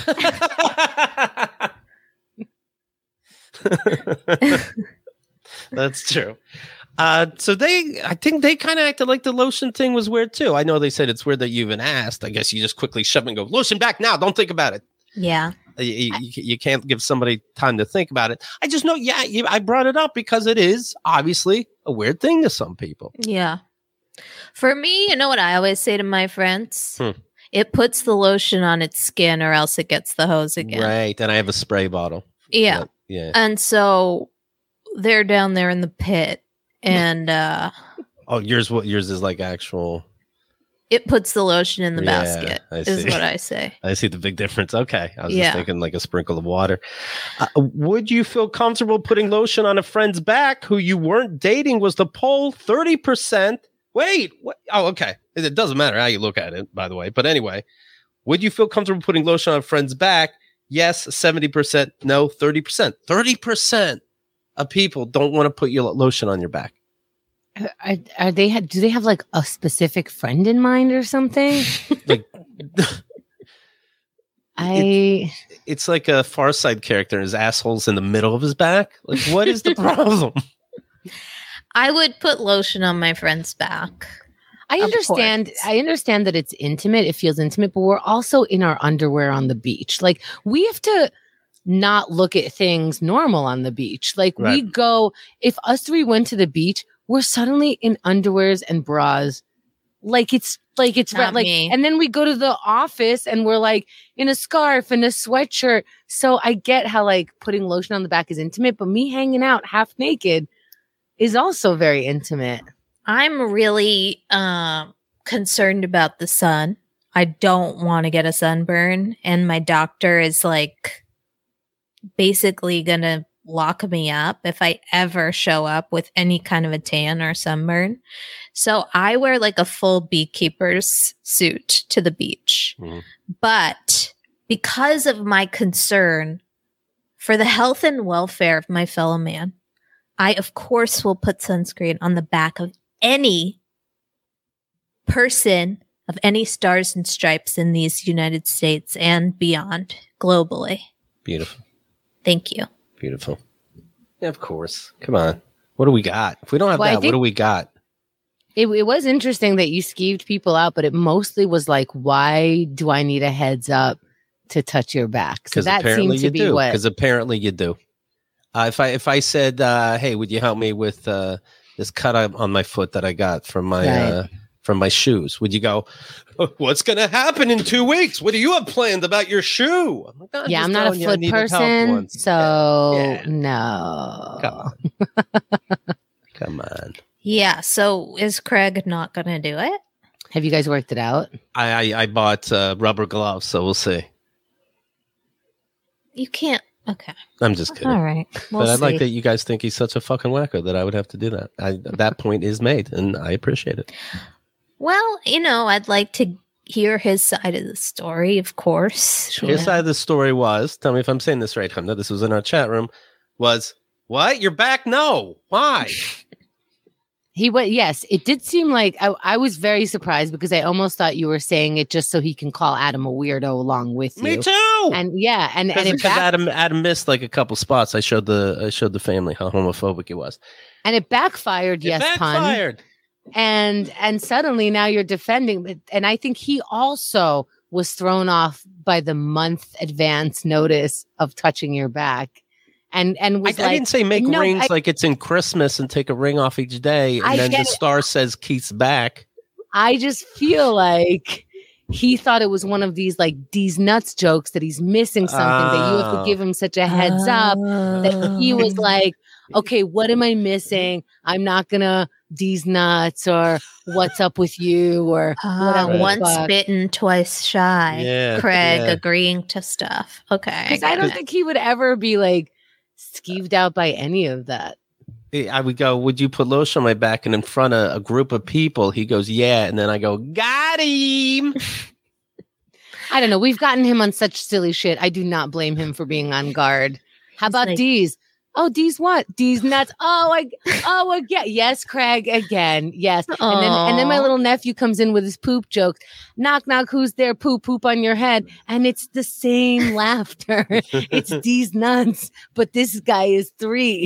That's true. Uh, so they, I think they kind of acted like the lotion thing was weird too. I know they said it's weird that you even asked. I guess you just quickly shove it and go, lotion back now. Don't think about it. Yeah. You, you, you can't give somebody time to think about it. I just know, yeah, you, I brought it up because it is obviously a weird thing to some people. Yeah. For me, you know what I always say to my friends? Hmm. It puts the lotion on its skin or else it gets the hose again. Right. And I have a spray bottle. Yeah. But, yeah. And so they're down there in the pit and uh, Oh, yours, what yours is like actual. it puts the lotion in the Yeah, basket, I is see. what I say. I see the big difference. Okay. I was Yeah. just thinking like a sprinkle of water. Uh, would you feel comfortable putting lotion on a friend's back who you weren't dating? Was the poll thirty percent? Wait. What? Oh, okay. It doesn't matter how you look at it, by the way. But anyway, would you feel comfortable putting lotion on a friend's back? Yes, seventy percent. No, thirty percent. thirty percent of people don't want to put your lotion on your back. Are, are they? ha- Do they have like a specific friend in mind or something? Like, I it's like a Far Side character. His asshole's in the middle of his back. Like, what is the problem? I would put lotion on my friend's back. I Of understand. course. I understand that it's intimate. It feels intimate, but we're also in our underwear on the beach. Like we have to not look at things normal on the beach. Like we Right. go. If us three went to the beach, we're suddenly in underwears and bras. Like it's like it's Not like, me. and then we go to the office and we're like in a scarf and a sweatshirt. So I get how like putting lotion on the back is intimate, but me hanging out half naked is also very intimate. I'm really um, concerned about the sun. I don't want to get a sunburn. And my doctor is like basically going to lock me up if I ever show up with any kind of a tan or sunburn. So I wear like a full beekeeper's suit to the beach. Mhm. But because of my concern for the health and welfare of my fellow man, I, of course, will put sunscreen on the back of any person of any stars and stripes in these United States and beyond globally. Beautiful. Thank you. Beautiful. Yeah, of course. Come on. What do we got? If we don't have Well, I that, what think- do we got? It, it was interesting that you skeeved people out, but it mostly was like, why do I need a heads up to touch your back? So Because that apparently seemed to you be do. what. Because apparently you do. Uh, if I if I said, uh, "Hey, would you help me with uh, this cut on on my foot that I got from my Right. uh, from my shoes?" Would you go, "What's going to happen in two weeks? What do you have planned about your shoe?" I'm like, "No, Yeah, just I'm not a telling you I foot needed help person, once." so Yeah. no. Come on. Come on. Yeah. So is Craig not going to do it? Have you guys worked it out? I I, I bought uh, rubber gloves, so we'll see. You can't. Okay. I'm just kidding. All right. We'll but I'd see. like that you guys think he's such a fucking wacko that I would have to do that. I, that point is made, and I appreciate it. Well, you know, I'd like to hear his side of the story, of course. you His know. side of the story was, tell me if I'm saying this right, Hamza, this was in our chat room, was, what? You're back? No. Why? He went, yes, it did seem like I, I was very surprised because I almost thought you were saying it just so he can call Adam a weirdo along with you. Me too. And yeah, and, and it because back- Adam Adam missed like a couple spots. I showed the I showed the family how homophobic it was. And it backfired, It yes, backfired. pun. And and suddenly now you're defending. And I think he also was thrown off by the month advance notice of touching your back. And and was I, like, I didn't say make no, rings I, like it's in Christmas and take a ring off each day, and I then the get it. star says Keith's back. I just feel like he thought it was one of these like these nuts jokes that he's missing something that you have to Oh. give him such a heads up that he was like, okay, what am I missing? I'm not gonna these nuts or what's up with you or Uh, whatever. the once fuck. bitten, twice shy. Yeah, Craig yeah. agreeing to stuff. Okay. Because I don't think he would ever be like skeeved out by any of that. I would go, would you put lotion on my back? And in front of a group of people, he goes, yeah. And then I go, got him. I don't know. We've gotten him on such silly shit. I do not blame him for being on guard. How He's about like- D's? Oh, D's what? D's nuts. Oh, I oh again. Yes, Craig, again. Yes. And then and then my Aw. little nephew comes in with his poop joke. Knock, knock, who's there? Poop, poop on your head. And it's the same laughter. It's D's nuts, but this guy is three.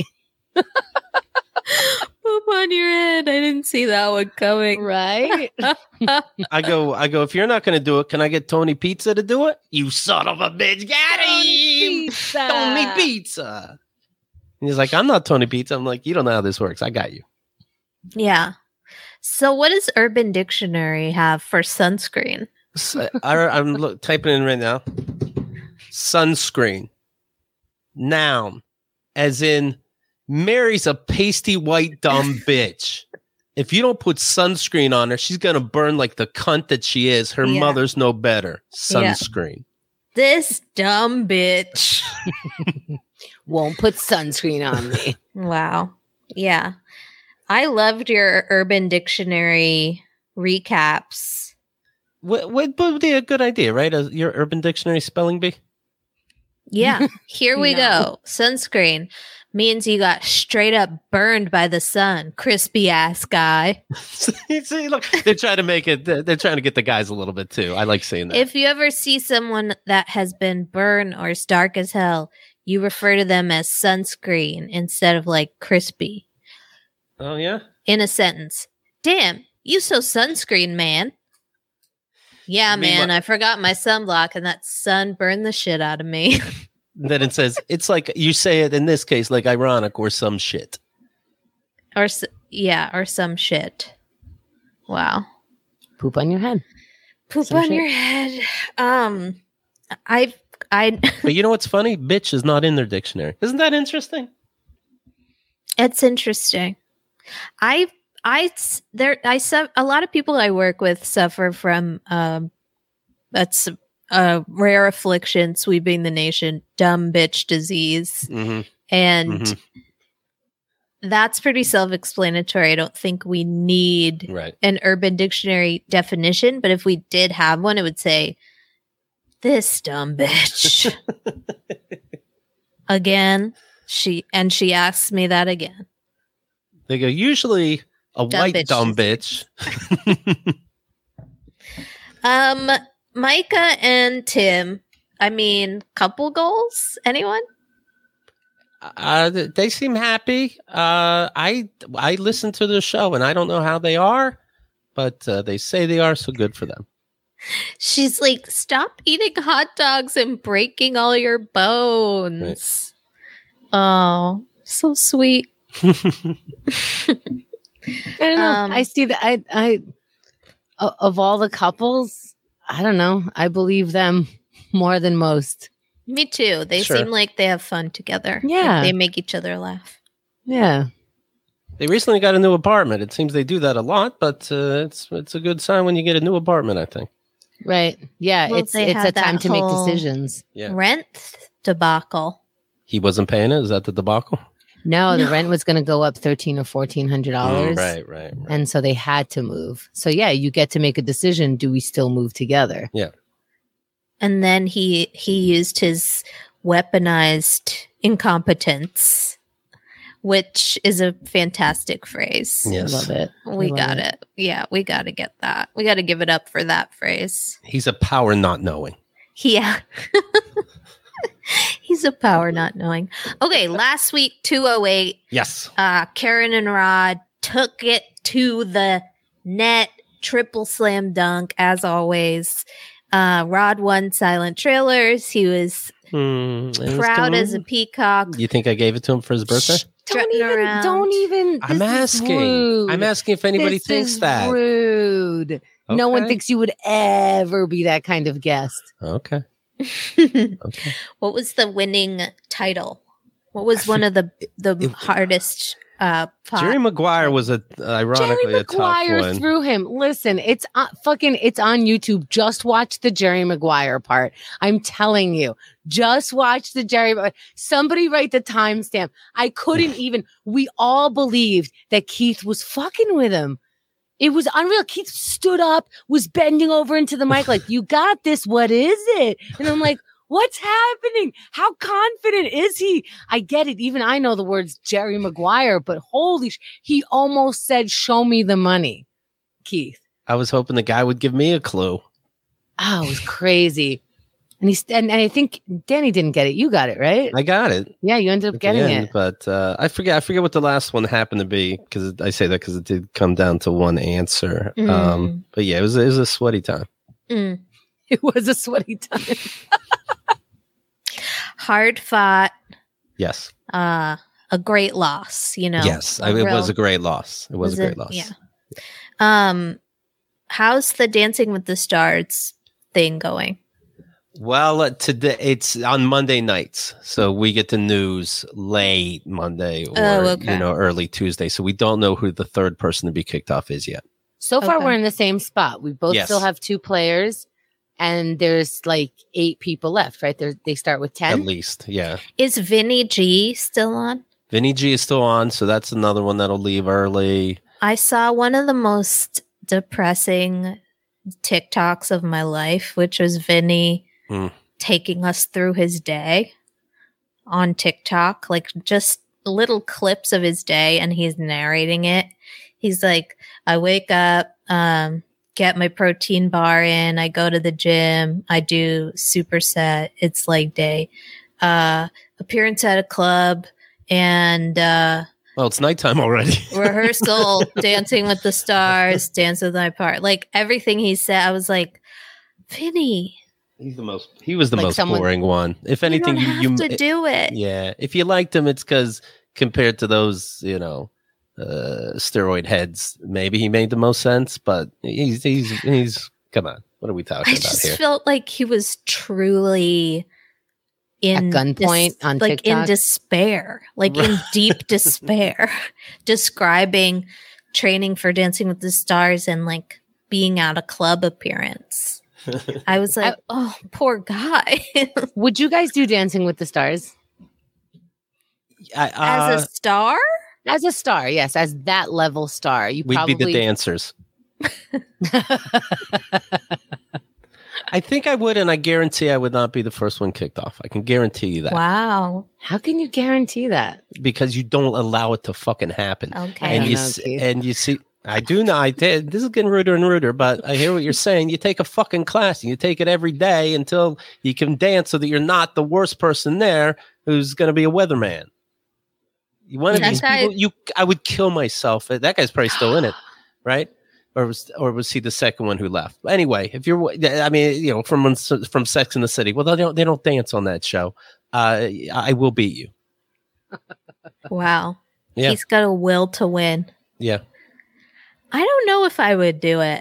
Poop on your head. I didn't see that one coming. Right? I go, I go, if you're not going to do it, can I get Tony Pizza to do it? You son of a bitch. Got him. Pizza. Tony Pizza. And he's like, I'm not Tony Pizza. I'm like, you don't know how this works. I got you. Yeah. So what does Urban Dictionary have for sunscreen? So, I, I'm look, typing in right now. Sunscreen. Noun. As in, Mary's a pasty white dumb bitch. If you don't put sunscreen on her, she's going to burn like the cunt that she is. Her Yeah. mother's no better. Yeah. Sunscreen. This dumb bitch. Won't put sunscreen on me. Wow. Yeah. I loved your Urban Dictionary recaps. What, what would be a good idea, right? As your Urban Dictionary spelling bee? Yeah. Here we No. go. Sunscreen means you got straight up burned by the sun. Crispy ass guy. See, look, they're trying to make it, they're, they're trying to get the guys a little bit too. I like seeing that. If you ever see someone that has been burned or is dark as hell, you refer to them as sunscreen instead of like crispy oh, yeah? in a sentence. Damn, you so sunscreen, man. Yeah, You mean man, what- I forgot my sunblock and that sun burned the shit out of me. Then it says, it's like, you say it in this case, like ironic or some shit. or s- yeah, or some shit. Wow. Poop on your head. Poop Some on shit. your head. Um I I But you know what's funny? Bitch is not in their dictionary. Isn't that interesting? It's interesting. I I s- there I su- a lot of people I work with suffer from um that's a rare affliction sweeping the nation, dumb bitch disease, Mm-hmm. and Mhm. that's pretty self-explanatory. I don't think we need Right. an Urban Dictionary definition, but if we did have one, it would say this dumb bitch again. She and she asks me that again. They go, usually a Dumb white bitch dumb disease. bitch. Um, Micah and Tim. I mean, couple goals. Anyone? Uh, th- they seem happy. Uh, I I listen to the show and I don't know how they are, but uh, they say they are, so good for them. She's like, stop eating hot dogs and breaking all your bones. Oh, so sweet. I don't know. Um, I see that. I, I, o- of all the couples, I don't know. I believe them more than most. Me too. They Sure. seem like they have fun together. Yeah. They make each other laugh. Yeah. They recently got a new apartment. It seems they do that a lot, but uh, it's it's a good sign when you get a new apartment, I think. Right. Yeah. Well, it's they it's had a time that to make whole- decisions. Yeah. Rent debacle. He wasn't paying it. Is that the debacle? No, the No. rent was going to go up thirteen or fourteen hundred dollars, Mm, right, right, right. and so they had to move. So yeah, you get to make a decision. Do we still move together? And then he he used his weaponized incompetence which is a fantastic phrase. Yes. Love it. We Love got it. it. Yeah, we got to get that. We got to give it up for that phrase. He's a power not knowing. Yeah. He's a power not knowing. Okay, last week, two oh eight. Yes. Uh, Karen and Rod took it to the net. Triple slam dunk, as always. Uh, Rod won Silent Trailers. He was Hmm, it was proud cool. as a peacock. You think I gave it to him for his birthday? Don't Strutting even. around. Don't even. I'm this is asking. rude. I'm asking if anybody This thinks is that. rude. No one Okay. thinks you would ever be that kind of guest. Okay. Okay. What was the winning title? What was one of the the it- hardest uh pot? Jerry Maguire was a ironically Jerry a tough Maguire one. threw him. Listen, it's uh, fucking. It's on YouTube. Just watch the Jerry Maguire part. I'm telling you. Just watch the Jerry. Somebody write the timestamp. I couldn't even. We all believed that Keith was fucking with him. It was unreal. Keith stood up, was bending over into the mic like, "You got this. What is it?" And I'm like, "What's happening? How confident is he?" I get it. Even I know the words Jerry Maguire, but holy, sh- he almost said, "Show me the money," Keith. I was hoping the guy would give me a clue. Oh, it was crazy. And he's and, and I think Danny didn't get it. You got it, right? I got it. Yeah, you ended up at the getting end, it. but uh, I forget. I forget what the last one happened to be because I say that because it did come down to one answer. Mm. Um, but yeah, it was it was a sweaty time. Mm. It was a sweaty time. Hard fought. Yes, Uh, a great loss. You know. yes, I, A it real- was a great loss. It was, was a great it? loss. Yeah. Um, how's the Dancing with the Stars thing going? Well, uh, today it's on Monday nights, so we get the news late Monday or Oh, okay. you know early Tuesday. So we don't know who the third person to be kicked off is yet. So far, Okay. we're in the same spot. We both Yes. still have two players, and there's like eight people left, right? There, they start with ten. At least, yeah. Is Vinny G still on? Vinny G is still on, so that's another one that'll leave early. I saw one of the most depressing TikToks of my life, which was Vinny Hmm. taking us through his day on TikTok, like just little clips of his day, and he's narrating it. He's like, I wake up, um, get my protein bar in, I go to the gym, I do superset, it's leg day, uh, appearance at a club, and uh, Well, it's nighttime already. rehearsal, Dancing with the Stars, Dance with My Part. Like everything he said, I was like, Vinny, He's the most. He was the Like most someone- boring one. If anything, you you, don't have you to do it. yeah. If you liked him, it's because compared to those, you know, uh, steroid heads, maybe he made the most sense. But he's he's he's. Come on, what are we talking I about just here? felt like he was truly in At gunpoint on like in TikTok? despair, like in deep despair, describing training for Dancing with the Stars and like being at a club appearance. I was like, oh, poor guy. Would you guys do Dancing with the Stars I, As uh, a star? as a star? Yes, as that level star. You we'd probably be the dancers. I think I would, and I guarantee I would not be the first one kicked off. I can guarantee you that Wow. How can you guarantee that? because you don't allow it to fucking happen. Okay. And I you know, s- Keith. and you see, I do know. I did. This is getting ruder and ruder, but I hear what you're saying. You take a fucking class, and you take it every day until you can dance, so that you're not the worst person there who's going to be a weatherman. You one of That's these how I- people, you, I would kill myself. That guy's probably still in it, right? Or was, or was he the second one who left? Anyway, if you're, I mean, you know, from from Sex in the City. Well, they don't they don't dance on that show. Uh, I will beat you. Wow. Yeah. He's got a will to win. Yeah. I don't know if I would do it.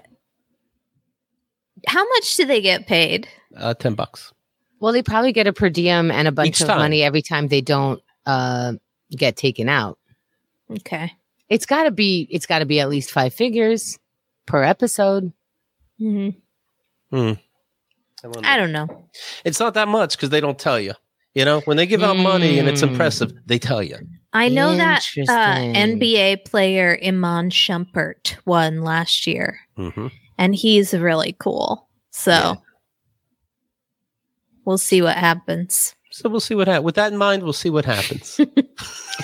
How much do they get paid? Uh, ten bucks. Well, they probably get a per diem and a bunch Each of time. money every time they don't uh, get taken out. Okay. It's got to be. It's got to be at least five figures per episode. hmm Hmm. I don't know. It's not that much because they don't tell you. You know, when they give out money and it's Mm. impressive, they tell you. I know that uh, Interesting. N B A player Iman Shumpert won last year, Mm-hmm. and he's really cool. So Yeah. we'll see what happens. So we'll see what happens. With that in mind, we'll see what happens.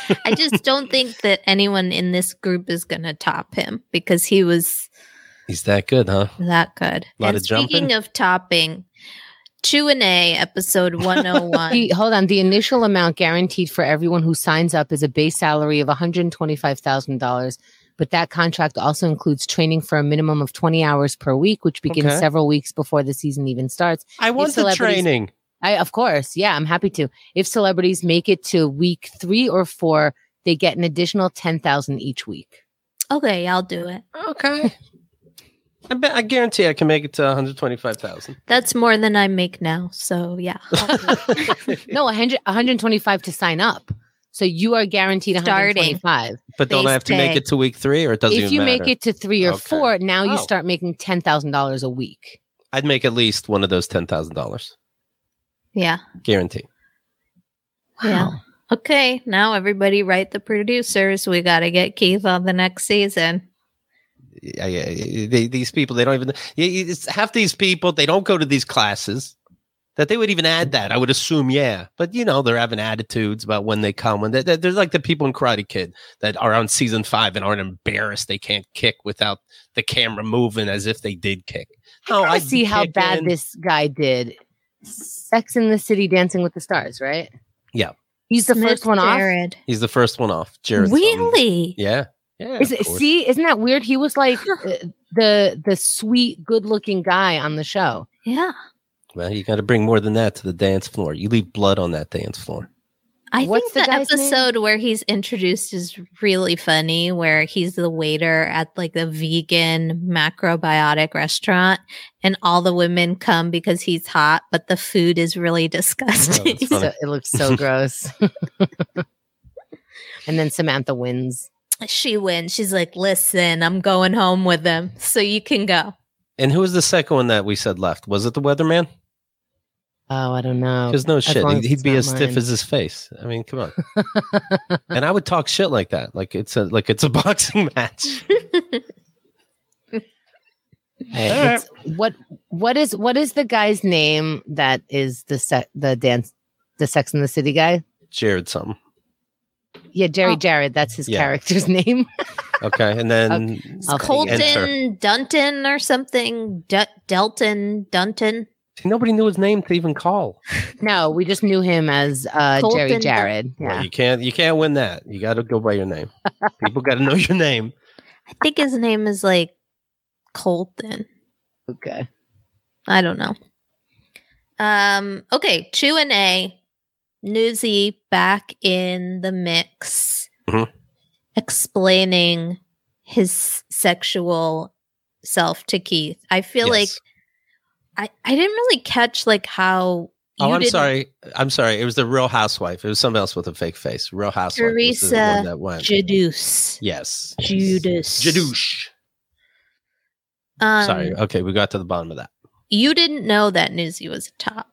I just don't think that anyone in this group is going to top him because he was He's that good, huh? that good. Lot And of speaking jumping? of topping, Q and A episode one oh one. The, hold on. The initial amount guaranteed for everyone who signs up is a base salary of one hundred twenty-five thousand dollars. But that contract also includes training for a minimum of twenty hours per week, which begins Okay. several weeks before the season even starts. I want the celebrities- training. I, of course. Yeah, I'm happy to. If celebrities make it to week three or four, they get an additional ten thousand dollars each week. Okay, I'll do it. Okay. I bet I guarantee I can make it to one hundred twenty-five thousand. That's more than I make now. So yeah. I'll do it. No, one hundred, one hundred twenty-five to sign up. So you are guaranteed one hundred twenty-five. But don't I Base have to make pay. it to week three, or it doesn't If even you matter? make it to three or Okay. four, now you Oh. start making ten thousand dollars a week. I'd make at least one of those ten thousand dollars, Yeah. guarantee. Yeah. Wow. Okay, now everybody write the producers. We got to get Keith on the next season. Yeah, yeah, yeah, they, these people, they don't even. Yeah, it's, half these people, they don't go to these classes. That they would even add that, I would assume, yeah. But you know, they're having attitudes about when they come. When they, they, there's like the people in Karate Kid that are on season five and aren't embarrassed they can't kick without the camera moving as if they did kick. No, I I'd see be how bad kicking. this guy did. Sex in the City, Dancing with the Stars, right? Yeah. He's the Smith first one off. Jared. He's the first one off. Jared. Really? Yeah. Yeah. Is of it, course. see, isn't that weird? He was like uh, the the sweet, good-looking guy on the show. Yeah. Well, you got to bring more than that to the dance floor. You leave blood on that dance floor. I What's think the the guy's name? episode where he's introduced is really funny, where he's the waiter at like the vegan macrobiotic restaurant, and all the women come because he's hot, but the food is really disgusting. that's funny. So, it looks so gross. And then Samantha wins. She wins. She's like, listen, I'm going home with them, so you can go. And who was the second one that we said left? Was it the weatherman? Oh, I don't know. Because no As shit, long as he'd, he'd it's be not as stiff mine. as his face. I mean, come on. And I would talk shit like that, like it's a like it's a boxing match. Hey, it's- what what is what is the guy's name that is the se- the dance the Sex and the City guy? Jared, something. Yeah, Jerry Oh. Jared. That's his Yeah. character's name. Okay, and then Okay. I'll Colton enter. Dunton or something. D- Delton Dunton. Nobody knew his name to even call. No, we just knew him as uh, Jerry Colton Jared. Well, Yeah. you can't you can't win that. You got to go by your name. People got to know your name. I think his name is like Colton. Okay. I don't know. Um. Okay. Q and A. Newsy back in the mix, Mhm. explaining his sexual self to Keith. I feel like Yes. I I didn't really catch like how. Oh, you I'm didn't- sorry. I'm sorry. It was the Real Housewife. It was somebody else with a fake face. Real Housewife. was the Teresa one that went. Judas. Yes. Judas. Jadoosh. Um, Sorry. Okay, we got to the bottom of that. You didn't know that Newsy was a top.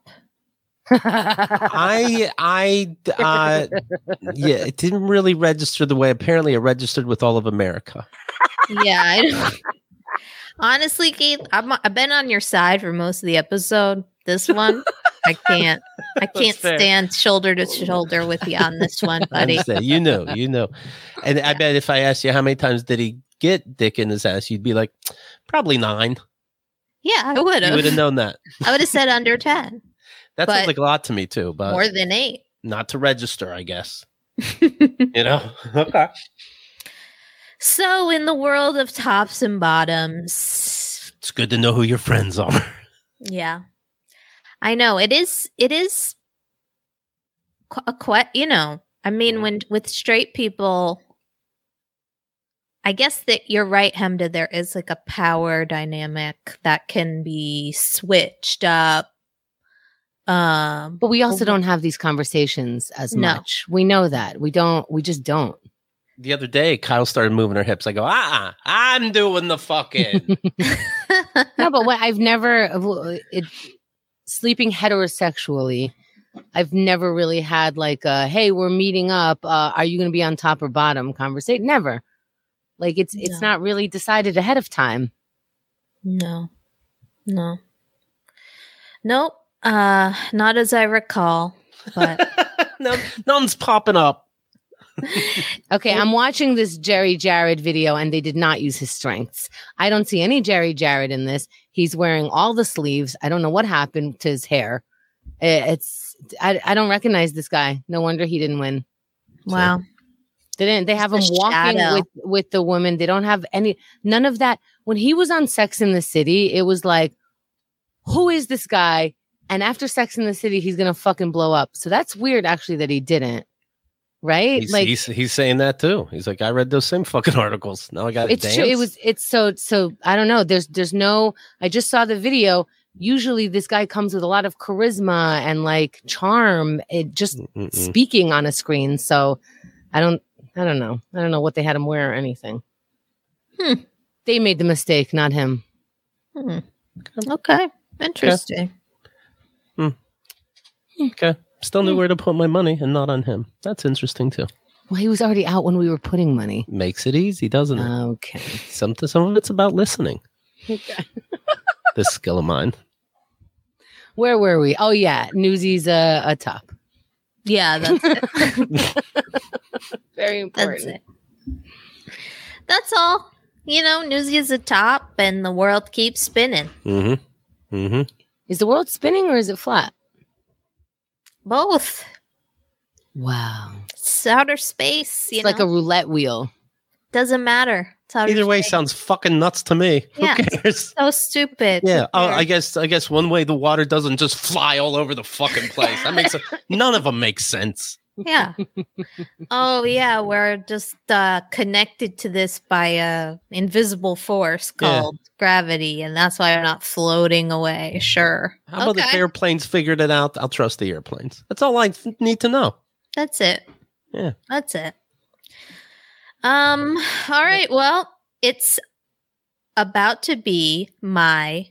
I I uh yeah, it didn't really register the way apparently it registered with all of America. Yeah. I don't- Honestly, Keith, I'm, I've been on your side for most of the episode. This one, I can't. I can't fair. stand shoulder to shoulder with you on this one, I buddy. understand. You know, you know. And I bet if I asked you how many times did he get dick in his ass, you'd be like, probably nine. Yeah, I would You would have have. known that. I would have said under ten, That But- sounds like a lot to me too, but more than eight. not to register, I guess. You know? Okay. So, in the world of tops and bottoms, It's good to know who your friends are. yeah, I know it is. It is qu- a quite. You know, I mean, when with straight people, I guess that you're right, Hemda. There is like a power dynamic that can be switched up. Um, But we also don't have these conversations as No. much. We know that. We don't. We just don't. The other day, Kyle started moving her hips. I go, ah, I'm doing the fucking. No, but what I've never it, sleeping heterosexually. I've never really had like a hey, we're meeting up. Uh, are you going to be on top or bottom conversation? Never. Like it's it's No. not really decided ahead of time. No. No. Nope. Uh not as I recall. But no, none's popping up. Okay, I'm watching this Jerry Jarrett video and they did not use his strengths. I don't see any Jerry Jarrett in this. He's wearing all the sleeves. I don't know what happened to his hair. It's I, I don't recognize this guy. No wonder he didn't win. Wow. They didn't they have him It's a walking shadow. with with the woman. They don't have any none of that. When he was on Sex in the City, it was like, who is this guy? And after Sex in the City, he's gonna fucking blow up. So that's weird actually that he didn't. Right? He's, like he's he's saying that too. He's like, I read those same fucking articles. Now I got to it's dance. true. It was it's so so I don't know. There's there's no I just saw the video. Usually this guy comes with a lot of charisma and like charm, it just Mm-mm. speaking on a screen. So I don't I don't know. I don't know what they had him wear or anything. Hmm. They made the mistake, not him. Hmm. Okay. Interesting. Okay. Still knew where to put my money and not on him. That's interesting too. Well, he was already out when we were putting money. Makes it easy, doesn't it? Okay. Some, some of it's about listening. Okay. This skill of mine. Where were we? Oh yeah, Newsy's a, a top. Yeah, that's it. Very important. That's it. That's all. You know, Newsy is a top and the world keeps spinning. Mm-hmm. Mm-hmm. Is the world spinning or is it flat? Both. Wow. It's outer space, you It's know. like a roulette wheel. Doesn't matter. It's outer Either way space. sounds fucking nuts to me. Yeah. Who cares? So stupid. Yeah. Who Oh, I cares? guess I guess one way the water doesn't just fly all over the fucking place. That makes a, none of them make sense. Yeah. Oh, yeah. We're just uh, connected to this by a invisible force Yeah. called gravity, and that's why we're not floating away. Sure. How about if Okay. airplanes figured it out? I'll trust the airplanes. That's all I th- need to know. That's it. Yeah. That's it. Um. All right. Well, it's about to be my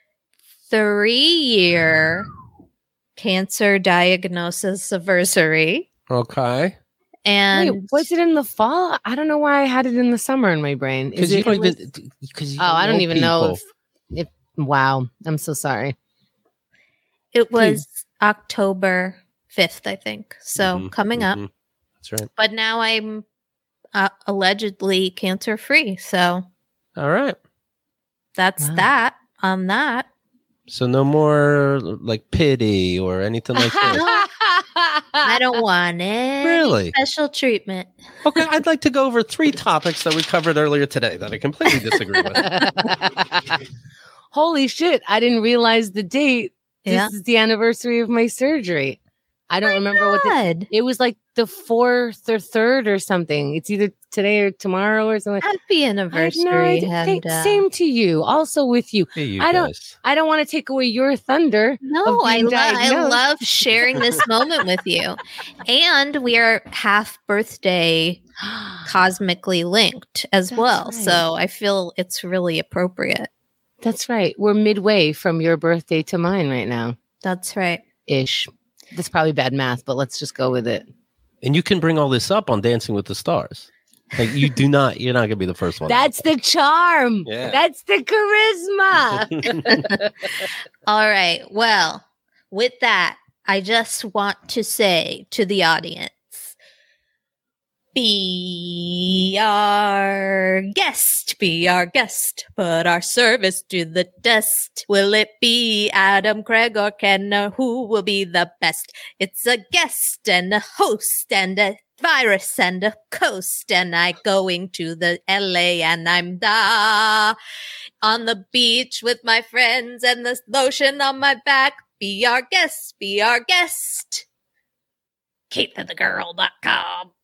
three-year cancer diagnosis anniversary, Okay. and Wait, was it in the fall? I don't know why I had it in the summer in my brain. Because Is you it? don't was- even. Because Oh, I don't even know people. if, if. Wow, I'm so sorry. it was October fifth, I think. So Mhm, coming up, mhm. That's right. but now I'm uh, allegedly cancer-free. So All right. that's Wow. that on that. So no more like pity or anything like that. I don't want it. Really? Special treatment. Okay, I'd like to go over three topics that we covered earlier today that I completely disagree with. Holy shit! I didn't realize the date. This Yeah. is the anniversary of my surgery. I don't remember what the, God. it was like the fourth or third or something. It's either today or tomorrow or something. Happy I have anniversary. no idea. and, Th- uh, Same to you. Also with you. Hey, you I don't- guys. I don't want to take away your thunder. No, of I, being lo- I diagnosed. love sharing this moment with you. And we are half birthday cosmically linked as That's well. right. So I feel it's really appropriate. That's right. We're midway from your birthday to mine right now. That's right. Ish. That's probably bad math, but let's just go with it. And you can bring all this up on Dancing with the Stars. Like you do not. You're not gonna be the first one. That's the charm. Yeah. That's the charisma. All right. Well, with that, I just want to say to the audience, be our guest, be our guest, put our service to the test. Will it be Adam, Craig, or Kenna? Who will be the best? It's a guest and a host and a virus and a coast, and I going to the L A and I'm da on the beach with my friends and the lotion on my back. Be our guest, be our guest. Kate the girl dot com.